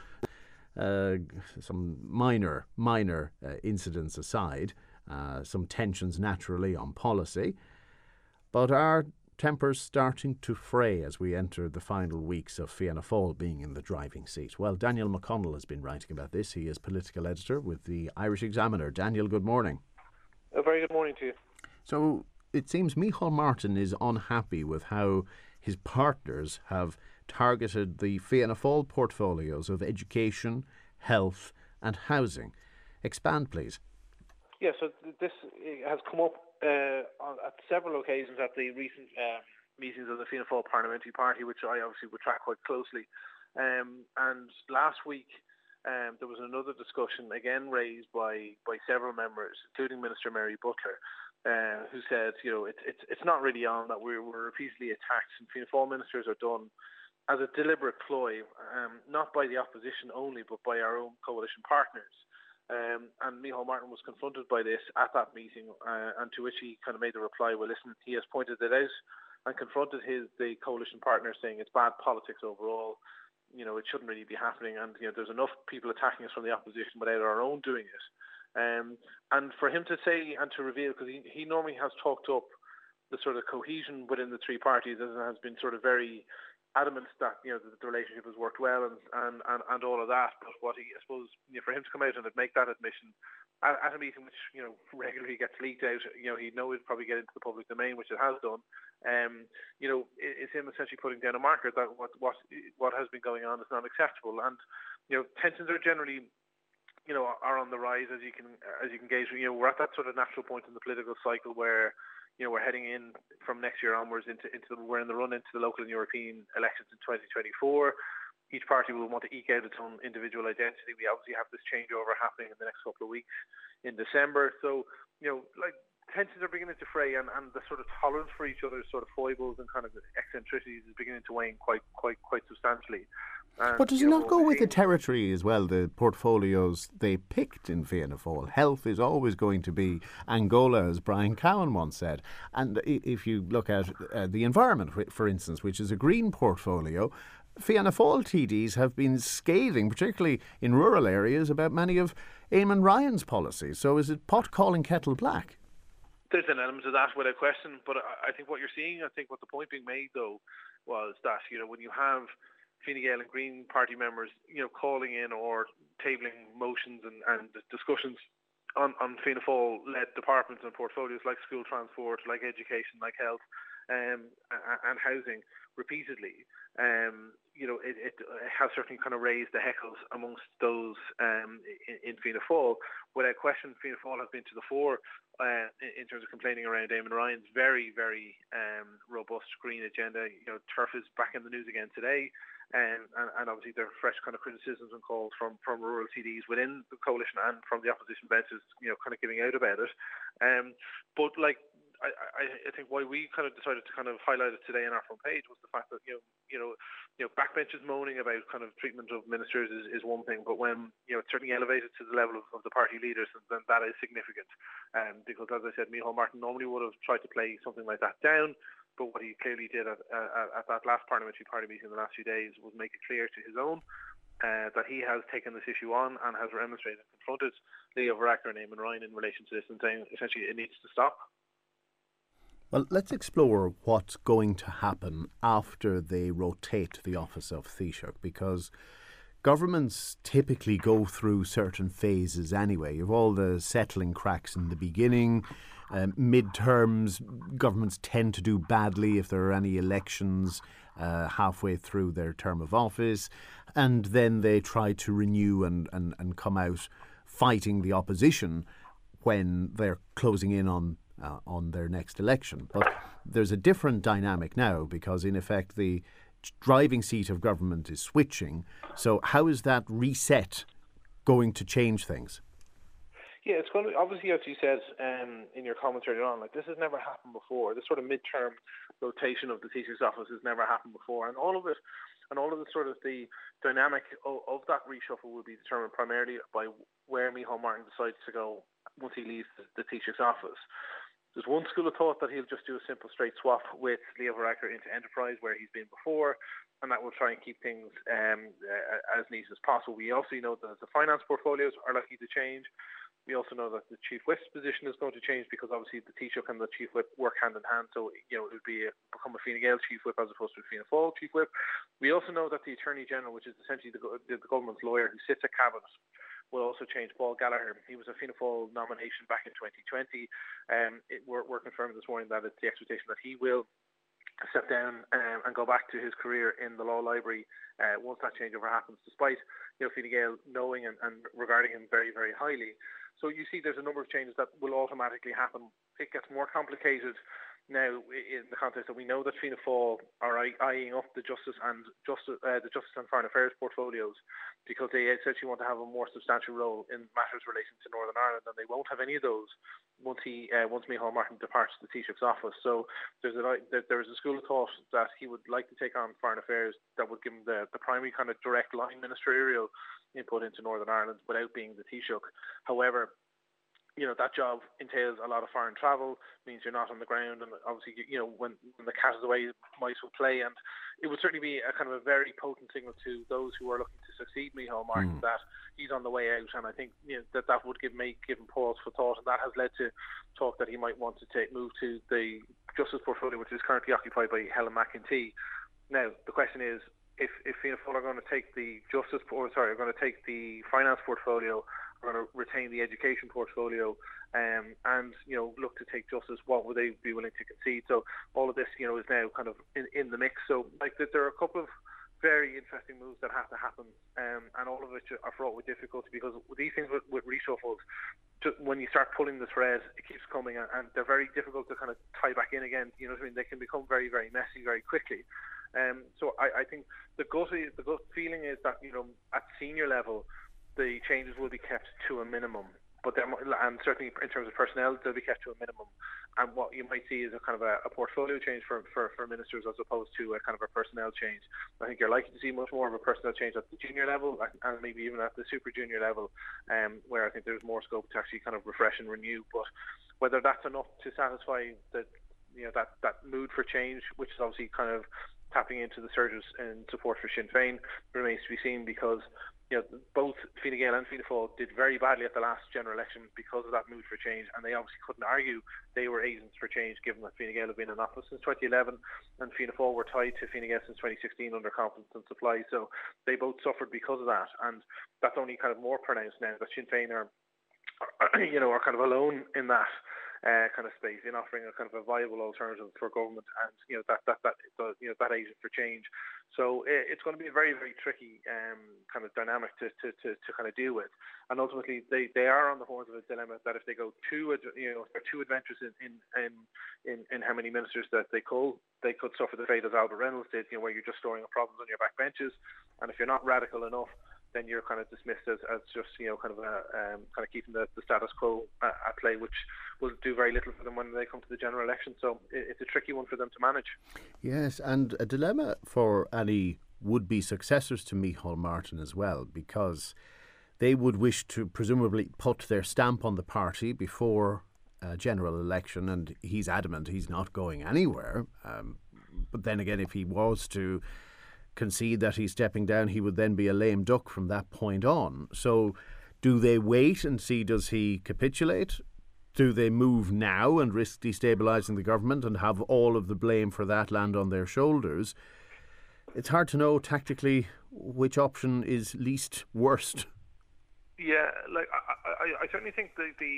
Speaker 1: Uh, some minor, minor uh, incidents aside, uh, some tensions naturally on policy, but our tempers starting to fray as we enter the final weeks of Fianna Fáil being in the driving seat. Well, Daniel McConnell has been writing about this. He is political editor with the Irish Examiner. Daniel, good morning.
Speaker 7: A very good morning to you.
Speaker 1: So it seems Micheál Martin is unhappy with how his partners have targeted the Fianna Fáil portfolios of education, health and housing. Expand, please.
Speaker 7: Yeah, so this has come up uh, on, at several occasions at the recent uh, meetings of the Fianna Fáil Parliamentary Party, which I obviously would track quite closely. Um, and last week um, there was another discussion again raised by, by several members, including Minister Mary Butler, uh, who said, you know, it, it, it's not really on that we're, we're repeatedly attacked, and Fianna Fáil ministers are done as a deliberate ploy, um, not by the opposition only, but by our own coalition partners. Um, and Micheál Martin was confronted by this at that meeting, uh, and to which he kind of made the reply, well, listen, he has pointed it out and confronted his the coalition partners, saying it's bad politics overall. You know, it shouldn't really be happening, and you know, there's enough people attacking us from the opposition without our own doing it. Um, and for him to say and to reveal, because he, he normally has talked up the sort of cohesion within the three parties, and has been sort of very adamant that, you know, the, the relationship has worked well and, and, and, and all of that. But what he, I suppose, you know, for him to come out and make that admission at, at a meeting which, you know, regularly gets leaked out, you know, he'd know it'd probably get into the public domain, which it has done. Um, you know, it, it's him essentially putting down a marker that what what what has been going on is not acceptable. And you know, tensions are generally, you know, are on the rise, as you can as you can gauge. You know, we're at that sort of natural point in the political cycle where, you know, we're heading in from next year onwards into into the, we're in the run into the local and European elections in twenty twenty-four. Each party will want to eke out its own individual identity. We obviously have this changeover happening in the next couple of weeks in December. So, you know, like, tensions are beginning to fray, and, and the sort of tolerance for each other's sort of foibles and kind of eccentricities is beginning to wane quite quite quite substantially. And,
Speaker 1: but does it
Speaker 7: know,
Speaker 1: not go with the territory as well, the portfolios they picked in Fianna Fáil? Health is always going to be Angola, as Brian Cowan once said. And if you look at uh, the environment, for instance, which is a green portfolio, Fianna Fáil T Ds have been scathing, particularly in rural areas, about many of Eamon Ryan's policies. So is it pot calling kettle black?
Speaker 7: There's an element of that without question. But I think what you're seeing, I think what the point being made, though, was that, you know, when you have Fine Gael and Green Party members, you know, calling in or tabling motions and, and discussions on, on Fianna Fáil-led departments and portfolios like school transport, like education, like health, um, and housing repeatedly, um, you know, it, it has certainly kind of raised the heckles amongst those um, in, in Fianna Fáil. Without question, Fianna Fáil has been to the fore uh, in terms of complaining around Eamon Ryan's very, very um, robust green agenda. You know, turf is back in the news again today. Um, and, and obviously there are fresh kind of criticisms and calls from, from rural T Ds within the coalition and from the opposition benches, you know, kind of giving out about it. Um, but like, I, I, I think why we kind of decided to kind of highlight it today on our front page was the fact that, you know, you know, you know, backbenchers moaning about kind of treatment of ministers is, is one thing, but when, you know, it's certainly elevated to the level of, of the party leaders, then that is significant. Um, because as I said, Micheál Martin normally would have tried to play something like that down. But what he clearly did at, at, at that last parliamentary party meeting in the last few days was make it clear to his own uh, that he has taken this issue on and has remonstrated and confronted Leo Varadkar and Eamon Ryan in relation to this and saying essentially it needs to stop.
Speaker 1: Well, let's explore what's going to happen after they rotate the office of Taoiseach, because governments typically go through certain phases anyway. You have all the settling cracks in the beginning. Um, midterms, governments tend to do badly if there are any elections uh, halfway through their term of office, and then they try to renew and, and, and come out fighting the opposition when they're closing in on uh, on their next election. But there's a different dynamic now because, in effect, the driving seat of government is switching. So how is that reset going to change things?
Speaker 7: Yeah, it's going to, obviously, as you said um, in your commentary on, like, this has never happened before. This sort of midterm rotation of the Taoiseach's office has never happened before, and all of it, and all of the sort of the dynamic of, of that reshuffle will be determined primarily by where Micheál Martin decides to go once he leaves the, the Taoiseach's office. There's one school of thought that he'll just do a simple straight swap with Leo Varadkar into Enterprise, where he's been before, and that will try and keep things um, uh, as neat as possible. We also know that the finance portfolios are likely to change. We also know that the Chief Whip's position is going to change, because obviously the Taoiseach and the Chief Whip work hand in hand. So, you know, it would be a, become a Fine Gael Chief Whip as opposed to a Fianna Fáil Chief Whip. We also know that the Attorney General, which is essentially the, the, the government's lawyer who sits at Cabinet, will also change. Paul Gallagher, he was a Fianna Fáil nomination back in twenty twenty. Um, it, we're, we're confirming this morning that it's the expectation that he will step down um, and go back to his career in the law library uh, once that changeover happens, despite, you know, Fine Gael knowing and, and regarding him very, very highly. So you see there's a number of changes that will automatically happen. It gets more complicated now in the context that we know that Fianna Fáil are eyeing up the Justice and Justice, uh, the Justice and Foreign Affairs portfolios, because they essentially want to have a more substantial role in matters relating to Northern Ireland, and they won't have any of those once he uh, once Micheál Martin departs the Taoiseach's office. So there's a there is a school of thought that he would like to take on foreign affairs that would give him the, the primary kind of direct line ministerial input into Northern Ireland without being the Taoiseach. However, you know, that job entails a lot of foreign travel, means you're not on the ground, and obviously, you know, when, when the cat is away, mice will play, and it would certainly be a kind of a very potent signal to those who are looking to succeed Micheál Martin mm. that he's on the way out, and I think, you know, that that would give make give him pause for thought, and that has led to talk that he might want to take move to the Justice portfolio, which is currently occupied by Helen McEntee. Now, the question is, if if Fianna Fáil are going to take the Justice, or sorry, are going to take the finance portfolio, are going to retain the education portfolio, um, and, you know, look to take Justice, what would they be willing to concede? So all of this, you know, is now kind of in, in the mix. So, like, there are a couple of very interesting moves that have to happen, um, and all of which are fraught with difficulty, because these things with, with reshuffles, just when you start pulling the thread, it keeps coming, and, and they're very difficult to kind of tie back in again. You know what I mean? They can become very, very messy very quickly. Um, so I, I think the gut, the gut feeling is that, you know, at senior level, the changes will be kept to a minimum, but and certainly in terms of personnel, they'll be kept to a minimum. And what you might see is a kind of a, a portfolio change for, for, for ministers, as opposed to a kind of a personnel change. I think you're likely to see much more of a personnel change at the junior level, and maybe even at the super junior level, um, where I think there's more scope to actually kind of refresh and renew. But whether that's enough to satisfy the, you know, that, that mood for change, which is obviously kind of tapping into the surges in support for Sinn Féin, remains to be seen, because, you know, both Fine Gael and Fianna Fáil did very badly at the last general election because of that mood for change, and they obviously couldn't argue they were agents for change, given that Fine Gael have been in office since twenty eleven, and Fianna Fáil were tied to Fine Gael since twenty sixteen under Confidence and Supply. So they both suffered because of that, and that's only kind of more pronounced now that Sinn Féin are, are you know, are kind of alone in that Uh, kind of space, in offering a kind of a viable alternative for government, and, you know, that that that the, you know, that agent for change. So it, it's going to be a very, very tricky um, kind of dynamic to, to, to, to kind of deal with. And ultimately, they, they are on the horns of a dilemma that if they go too, you know, if they're too adventurous in in, in in in how many ministers that they call, they could suffer the fate as Albert Reynolds did, you know, where you're just storing up problems on your back benches, and if you're not radical enough, then you're kind of dismissed as, as just, you know, kind of a, um, kind of keeping the, the status quo at, at play, which will do very little for them when they come to the general election. So it, it's a tricky one for them to manage.
Speaker 1: Yes, and a dilemma for any would-be successors to Micheál Martin as well, because they would wish to presumably put their stamp on the party before a general election, and he's adamant he's not going anywhere. Um, but then again, if he was to concede that he's stepping down, he would then be a lame duck from that point on. So do they wait and see, does he capitulate? Do they move now and risk destabilising the government and have all of the blame for that land on their shoulders? It's hard to know tactically which option is least worst.
Speaker 7: Yeah, like I, I, I certainly think the, the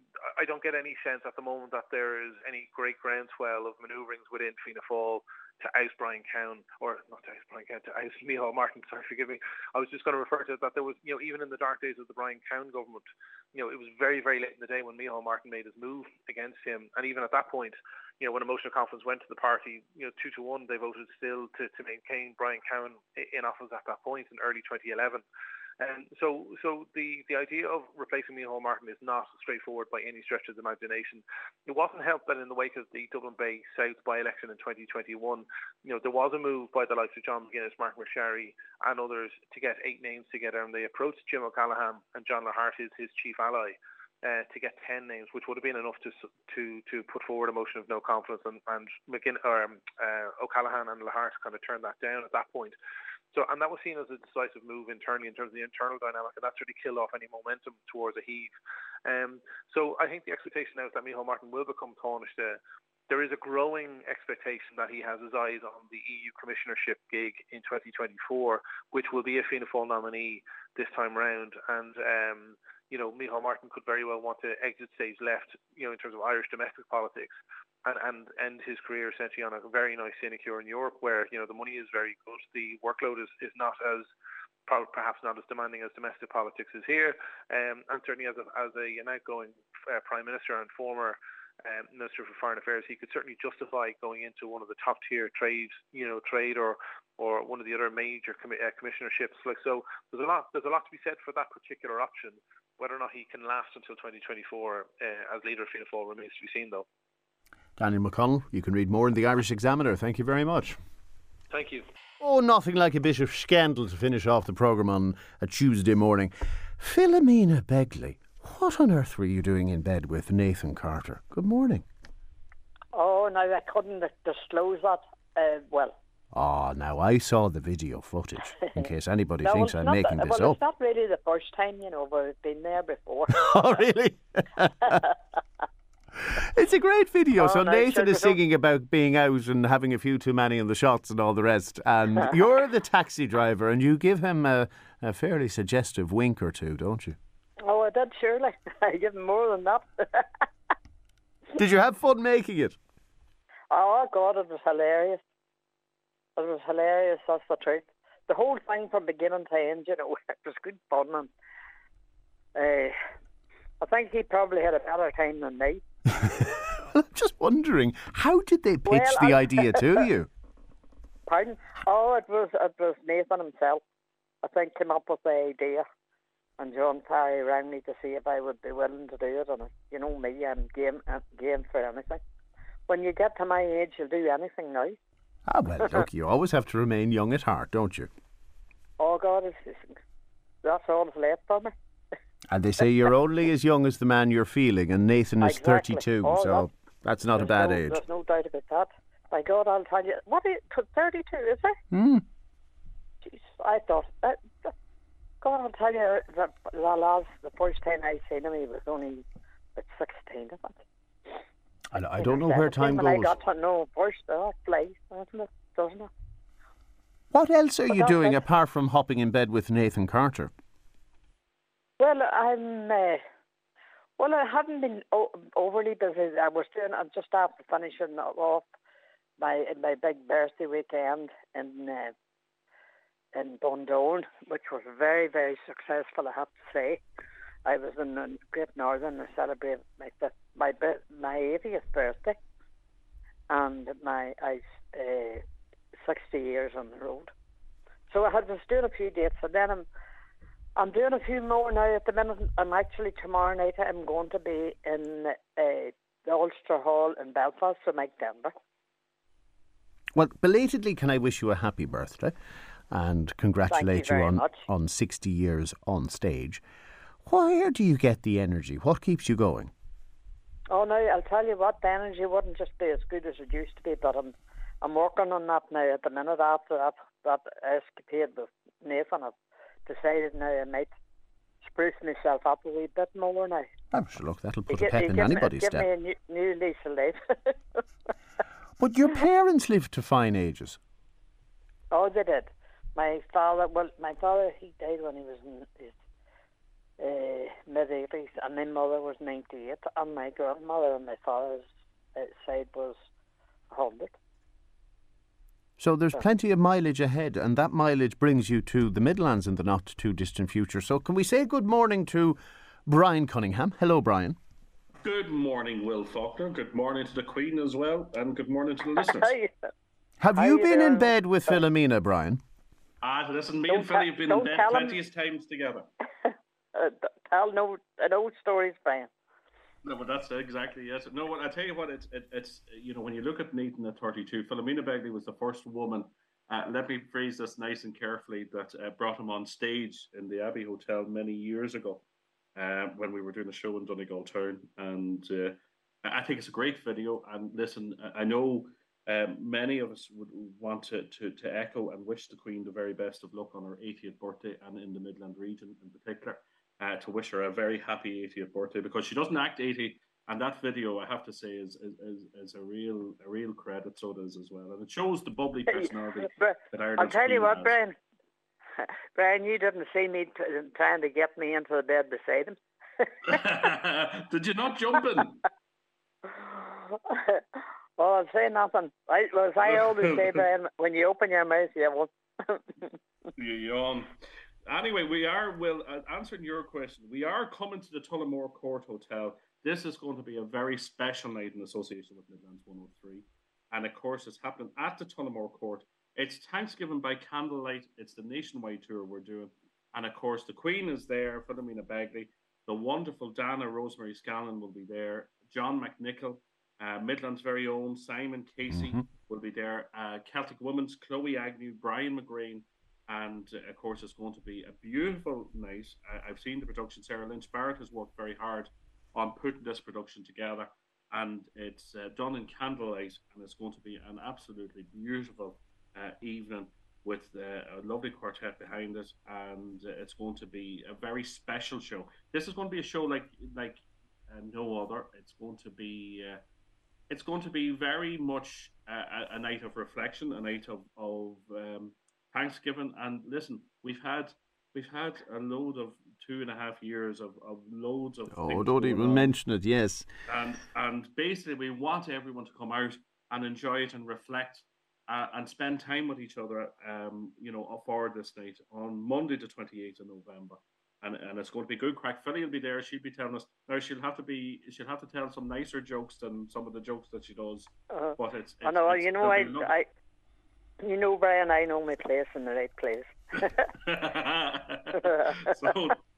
Speaker 7: I don't get any sense at the moment that there is any great groundswell of manoeuvrings within Fianna Fáil to oust Brian Cowan, or not to oust Brian Cowan, to oust Micheál Martin, sorry, forgive me. I was just going to refer to it, that there was, you know, even in the dark days of the Brian Cowan government, you know, it was very, very late in the day when Micheál Martin made his move against him. And even at that point, you know, when a motion of confidence went to the party, you know, two to one, they voted still to, to maintain Brian Cowan in office at that point in early twenty eleven. And um, so so the, the idea of replacing Micheál Martin is not straightforward by any stretch of the imagination. It wasn't helped that in the wake of the Dublin Bay South by-election in twenty twenty-one, you know, there was a move by the likes of John McGuinness, Mark McSherry and others to get eight names together, and they approached Jim O'Callaghan and John Lahart, his, his chief ally, uh, to get ten names, which would have been enough to to to put forward a motion of no confidence, and, and McGinn, or, um, uh, O'Callaghan and Lahart kind of turned that down at that point. So, and that was seen as a decisive move internally in terms of the internal dynamic, and that's really killed off any momentum towards a heave. Um, so I think the expectation now is that Micheál Martin will become Taoiseach. There is a growing expectation that he has his eyes on the E U commissionership gig in twenty twenty-four, which will be a Fianna Fáil nominee this time round. And, um, you know, Micheál Martin could very well want to exit stage left, you know, in terms of Irish domestic politics, and, and end his career essentially on a very nice sinecure in Europe, where, you know, the money is very good, the workload is, is not as, perhaps not as demanding as domestic politics is here, um, and certainly as, a, as a, an outgoing uh, Prime Minister and former um, Minister for Foreign Affairs, he could certainly justify going into one of the top tier trades, you know, trade or or one of the other major commi- uh, commissionerships. Like, so there's a lot there's a lot to be said for that particular option. Whether or not he can last until twenty twenty-four uh, as leader of Fianna Fáil remains to be seen, though.
Speaker 1: Daniel McConnell, you can read more in the Irish Examiner. Thank you very much.
Speaker 7: Thank you.
Speaker 1: Oh, nothing like a bit of scandal to finish off the programme on a Tuesday morning. Philomena Begley, what on earth were you doing in bed with Nathan Carter? Good morning.
Speaker 8: Oh, no, I couldn't disclose that. Uh, well.
Speaker 1: Oh, now I saw the video footage, in case anybody
Speaker 8: no,
Speaker 1: thinks I'm
Speaker 8: not,
Speaker 1: making this
Speaker 8: well,
Speaker 1: up.
Speaker 8: It's not really the first time, you know, but it's been there before.
Speaker 1: Oh, really? It's a great video.
Speaker 8: Oh,
Speaker 1: so
Speaker 8: no,
Speaker 1: Nathan
Speaker 8: sure,
Speaker 1: is singing about being out and having a few too many in the shots and all the rest. And you're the taxi driver, and you give him a, a fairly suggestive wink or two, don't you?
Speaker 8: Oh, I did, surely. I give him more than that.
Speaker 1: Did you have fun making it?
Speaker 8: Oh, God, it was hilarious. It was hilarious, that's the truth. The whole thing from beginning to end, you know, it was good fun. And uh, I think he probably had a better time than me.
Speaker 1: I'm just wondering, how did they pitch
Speaker 8: well,
Speaker 1: the
Speaker 8: I...
Speaker 1: idea to you?
Speaker 8: Pardon? Oh, it was it was Nathan himself, I think, came up with the idea. And John Parry rang me to see if I would be willing to do it. And, you know me, I'm game, I'm game for anything. When you get to my age, you'll do anything now.
Speaker 1: Ah, well, look, you always have to remain young at heart, don't you?
Speaker 8: Oh, God, it's, it's, that's all that's left for me.
Speaker 1: And they say you're only as young as the man you're feeling, and Nathan is
Speaker 8: exactly.
Speaker 1: thirty-two,
Speaker 8: oh,
Speaker 1: so that's not a bad
Speaker 8: no,
Speaker 1: age.
Speaker 8: There's no doubt about that. By God, I'll tell you. What is thirty-two, is it?
Speaker 1: Hmm.
Speaker 8: Jeez, I thought... Uh, God, I'll tell you, the, the last, the first time I seen him, he was only about sixteen, I think.
Speaker 1: I, I don't know where time
Speaker 8: when
Speaker 1: goes.
Speaker 8: I got to know first, oh, flies, doesn't it? Doesn't it?
Speaker 1: What else are
Speaker 8: But
Speaker 1: you doing
Speaker 8: it.
Speaker 1: apart from hopping in bed with Nathan Carter?
Speaker 8: Well, I'm. Uh, well, I haven't been o- overly busy. I was doing. I'm just after finishing off my my big birthday weekend in uh, in Bundone, which was very very successful. I have to say. I was in the Great Northern. I celebrated my fifth, my my eightieth birthday, and my I uh, sixty years on the road. So I had was doing a few dates, and then I'm I'm doing a few more now at the minute. I'm actually tomorrow night I'm going to be in uh, the Ulster Hall in Belfast for Mike Denver.
Speaker 1: Well, belatedly, can I wish you a happy birthday and congratulate
Speaker 8: you,
Speaker 1: you
Speaker 8: very
Speaker 1: on
Speaker 8: much.
Speaker 1: on sixty years on stage. Where do you get the energy? What keeps you going?
Speaker 8: Oh no, I'll tell you what, the energy wouldn't just be as good as it used to be, but I'm I'm working on that now at the minute. After that that escapade with Nathan, I've decided now I might spruce myself up a wee bit more now.
Speaker 1: Oh, sure, look, that'll put
Speaker 8: You
Speaker 1: a
Speaker 8: gi-
Speaker 1: pep
Speaker 8: you
Speaker 1: in
Speaker 8: give
Speaker 1: anybody's
Speaker 8: me,
Speaker 1: step.
Speaker 8: Give me a new, new lease of life.
Speaker 1: But your parents lived to fine ages.
Speaker 8: Oh, they did. My father, well, my father, he died when he was in his uh, mid-eighties, and my mother was ninety-eight, and my grandmother on my father's uh, side was one hundred.
Speaker 1: So there's plenty of mileage ahead, and that mileage brings you to the Midlands in the not-too-distant future. So can we say good morning to Brian Cunningham? Hello, Brian.
Speaker 9: Good morning, Will Faulkner. Good morning to the Queen as well, and good morning to the listeners.
Speaker 1: Have
Speaker 8: How
Speaker 1: you
Speaker 8: you
Speaker 1: been in
Speaker 8: doing?
Speaker 1: bed with Philomena, Brian?
Speaker 9: Ah, listen, me
Speaker 8: Don't
Speaker 9: and Philly
Speaker 8: te-
Speaker 9: have been
Speaker 8: don't
Speaker 9: in bed
Speaker 8: tell him.
Speaker 9: plenty of times together.
Speaker 8: Uh, tell no, an old stories, Brian.
Speaker 9: No, but that's exactly it. No, what I tell you what, it's it, it's you know when you look at Nathan at thirty-two, Philomena Begley was the first woman. Uh, let me phrase this nice and carefully. That uh, brought him on stage in the Abbey Hotel many years ago. uh, when we were doing the show in Donegal Town, and uh, I think it's a great video. And listen, I know um, many of us would want to, to to echo and wish the Queen the very best of luck on her eightieth birthday, and in the Midland region in particular, uh, to wish her a very happy eightieth birthday, because she doesn't act eighty. And that video, I have to say, is is, is a real a real credit. So it is as well, and it shows the bubbly personality that Ireland's
Speaker 8: I'll tell you what,
Speaker 9: has.
Speaker 8: Brian. Brian, you didn't see me t- trying to get me into the bed beside him.
Speaker 9: Did you not jump in?
Speaker 8: Well, I'll say nothing. I, well, as I always say, Brian, when you open your mouth, you won't.
Speaker 9: You yawn. Anyway, we are, well, uh, answering your question, we are coming to the Tullamore Court Hotel. This is going to be a very special night in association with Midlands one oh three. And of course, it's happening at the Tullamore Court. It's Thanksgiving by candlelight. It's the nationwide tour we're doing. And of course, the Queen is there, Philomena Begley. The wonderful Dana Rosemary Scallon will be there. John McNichol, uh, Midland's very own Simon Casey mm-hmm. will be there. Uh, Celtic Women's Chloe Agnew, Brian McGrain. And uh, of course, it's going to be a beautiful night. Uh, I've seen the production. Sarah Lynch Barrett has worked very hard on putting this production together. And it's uh, done in candlelight. And it's going to be an absolutely beautiful Uh, evening with uh, a lovely quartet behind it, and uh, it's going to be a very special show. This is going to be a show like like uh, no other. It's going to be uh, it's going to be very much uh, a, a night of reflection, a night of of um, Thanksgiving. And listen, we've had we've had a load of two and a half years of, of loads of
Speaker 1: oh, don't even on. mention it. Yes,
Speaker 9: and and basically we want everyone to come out and enjoy it and reflect. Uh, and spend time with each other, um, you know, for this night on Monday the twenty-eighth of November, and and it's going to be good crack. Philly will be there. She'll be telling us now. She'll have to be. She'll have to tell some nicer jokes than some of the jokes that she does.
Speaker 8: Uh,
Speaker 9: but it's. it's
Speaker 8: I know.
Speaker 9: It's,
Speaker 8: you know, I, I, you know, Brian. I know my place in the right place.
Speaker 9: so,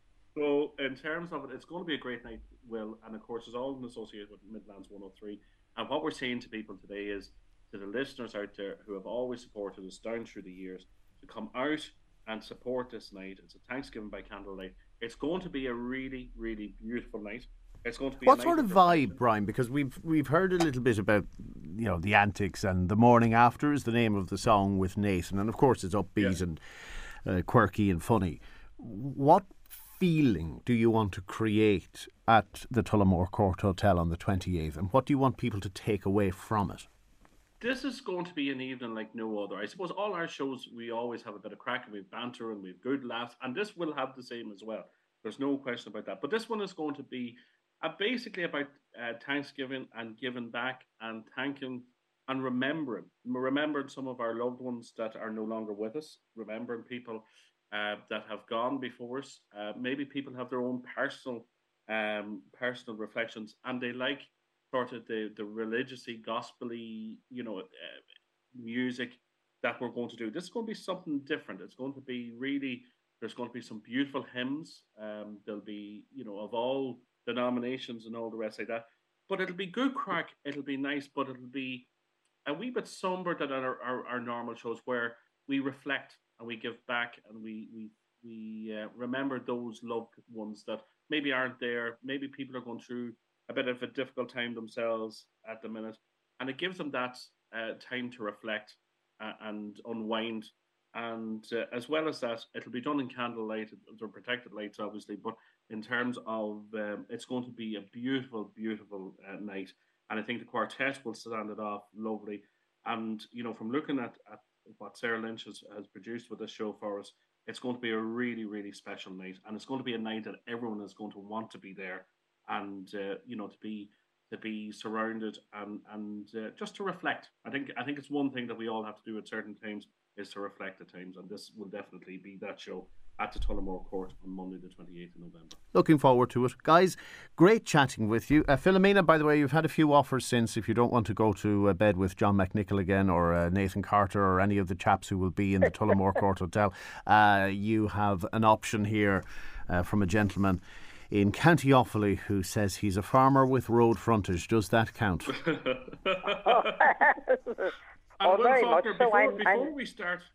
Speaker 9: so in terms of it, it's going to be a great night, Will, and of course, it's all associated with Midlands one oh three. And what we're saying to people today is, to the listeners out there who have always supported us down through the years, to come out and support this night. It's a Thanksgiving by candlelight. It's going to be a really, really beautiful night. It's going to be.
Speaker 1: What
Speaker 9: a
Speaker 1: sort of vibe, Brian? Because we've we've heard a little bit about, you know, the antics, and The Morning After is the name of the song with Nathan, and of course it's upbeat yeah. and uh, quirky and funny. What feeling do you want to create at the Tullamore Court Hotel on the twenty-eighth, and what do you want people to take away from it?
Speaker 9: This is going to be an evening like no other. I suppose all our shows, we always have a bit of crack and we have banter and we have good laughs, and this will have the same as well. There's no question about that. But this one is going to be uh, basically about uh, Thanksgiving and giving back and thanking and remembering. Remembering some of our loved ones that are no longer with us. Remembering people uh, that have gone before us. Uh, maybe people have their own personal, um, personal reflections, and they like sort of the, the religiously, gospel-y, you know, uh, music that we're going to do. This is going to be something different. It's going to be really, there's going to be some beautiful hymns. Um, there'll be, you know, of all denominations and all the rest like that. But it'll be good crack. It'll be nice, but it'll be a wee bit somber than our, our, our normal shows, where we reflect and we give back and we we we uh, remember those loved ones that maybe aren't there. Maybe people are going through a bit of a difficult time themselves at the minute, and it gives them that uh, time to reflect uh, and unwind. And uh, as well as that, it'll be done in candlelight. They're protected lights, obviously, but in terms of um, it's going to be a beautiful, beautiful uh, night. And I think the quartet will stand it off lovely. And you know, from looking at, at what Sarah Lynch has, has produced with this show for us, it's going to be a really, really special night, and it's going to be a night that everyone is going to want to be there. And uh, you know, to be to be surrounded and and uh, just to reflect. I think I think it's one thing that we all have to do at certain times is to reflect at times, and this will definitely be that show at the Tullamore Court on Monday the twenty-eighth of November.
Speaker 1: Looking forward to it. Guys, great chatting with you. Uh, Philomena, by the way, you've had a few offers since. If you don't want to go to uh, bed with John McNichol again, or uh, Nathan Carter, or any of the chaps who will be in the Tullamore Court Hotel, uh, you have an option here uh, from a gentleman in County Offaly who says he's a farmer with road frontage. Does that count?
Speaker 8: Oh,
Speaker 9: and
Speaker 8: very
Speaker 9: Faulkner,
Speaker 8: much so.
Speaker 9: before,
Speaker 8: I'm,
Speaker 9: before
Speaker 8: I'm...
Speaker 9: we start,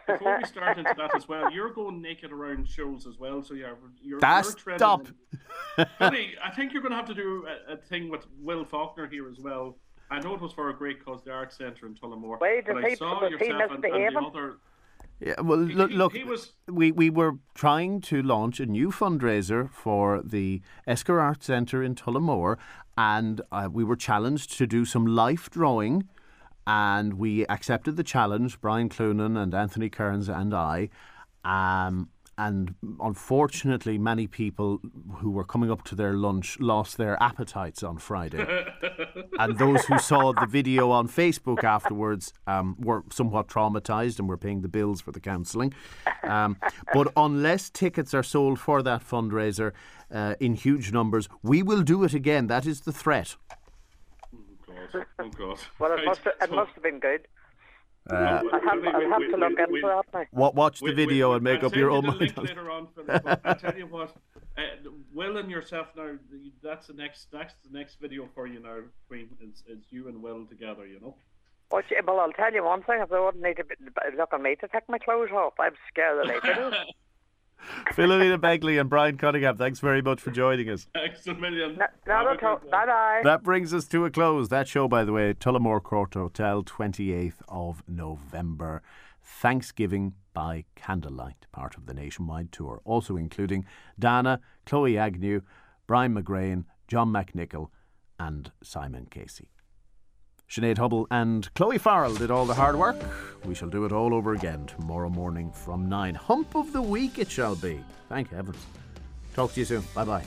Speaker 9: before we start into that as well, you're going naked around shows as well, so you're you're,
Speaker 1: That's
Speaker 9: you're
Speaker 1: stop.
Speaker 9: Billy, I think you're going to have to do a, a thing with Will Faulkner here as well. I know it was for a great cause, the Arts Centre in Tullamore.
Speaker 8: Wait,
Speaker 9: but
Speaker 8: the
Speaker 9: I
Speaker 8: people-
Speaker 9: saw
Speaker 8: the
Speaker 9: yourself
Speaker 8: people
Speaker 9: and, and the
Speaker 8: behaving?
Speaker 9: other.
Speaker 1: Yeah, well,
Speaker 9: He-
Speaker 1: look,
Speaker 9: he-
Speaker 1: look
Speaker 9: he was-
Speaker 1: we, we were trying to launch a new fundraiser for the Esker Arts Centre in Tullamore, and uh, we were challenged to do some life drawing, and we accepted the challenge, Brian Cloonan and Anthony Kearns and I. Um, and unfortunately, many people who were coming up to their lunch lost their appetites on Friday. And those who saw the video on Facebook afterwards um, were somewhat traumatised and were paying the bills for the counselling. Um, but unless tickets are sold for that fundraiser uh, in huge numbers, we will do it again. That is the threat.
Speaker 9: Oh God! Oh God!
Speaker 8: Well, it
Speaker 9: Right,
Speaker 8: must have, it
Speaker 9: so-
Speaker 8: must have been good.
Speaker 1: Uh,
Speaker 8: I'll have, I'll have to look into
Speaker 9: we-
Speaker 8: that now.
Speaker 1: wa- watch the
Speaker 9: We-
Speaker 1: video
Speaker 9: we-
Speaker 1: and make
Speaker 9: I'll
Speaker 1: up your
Speaker 9: send
Speaker 1: own
Speaker 9: you the
Speaker 1: mind.
Speaker 9: link later on, Philip, but I tell you what, uh, Will and yourself now. That's the next, that's the next video for you now, Queen. It's, it's you and Will together, you know.
Speaker 8: Oh, gee, well, I'll tell you one thing. If they wouldn't need to be, look at me to take my clothes off, I'm scared that they do.
Speaker 1: Philomena Begley and Brian Cunningham, thanks very much for joining us.
Speaker 9: Thanks a million.
Speaker 8: Not
Speaker 9: Have a
Speaker 8: at all.
Speaker 9: good one.
Speaker 8: Bye-bye.
Speaker 1: That brings us to a close. That show, by the way, Tullamore Court Hotel, twenty-eighth of November. Thanksgiving by Candlelight, part of the nationwide tour, also including Dana, Chloe Agnew, Brian McGrain, John McNichol and Simon Casey. Sinead Hubble and Chloe Farrell did all the hard work. We shall do it all over again tomorrow morning from nine. Hump of the week it shall be. Thank heavens. Talk to you soon. Bye-bye.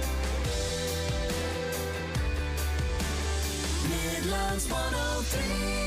Speaker 4: Midlands one oh three.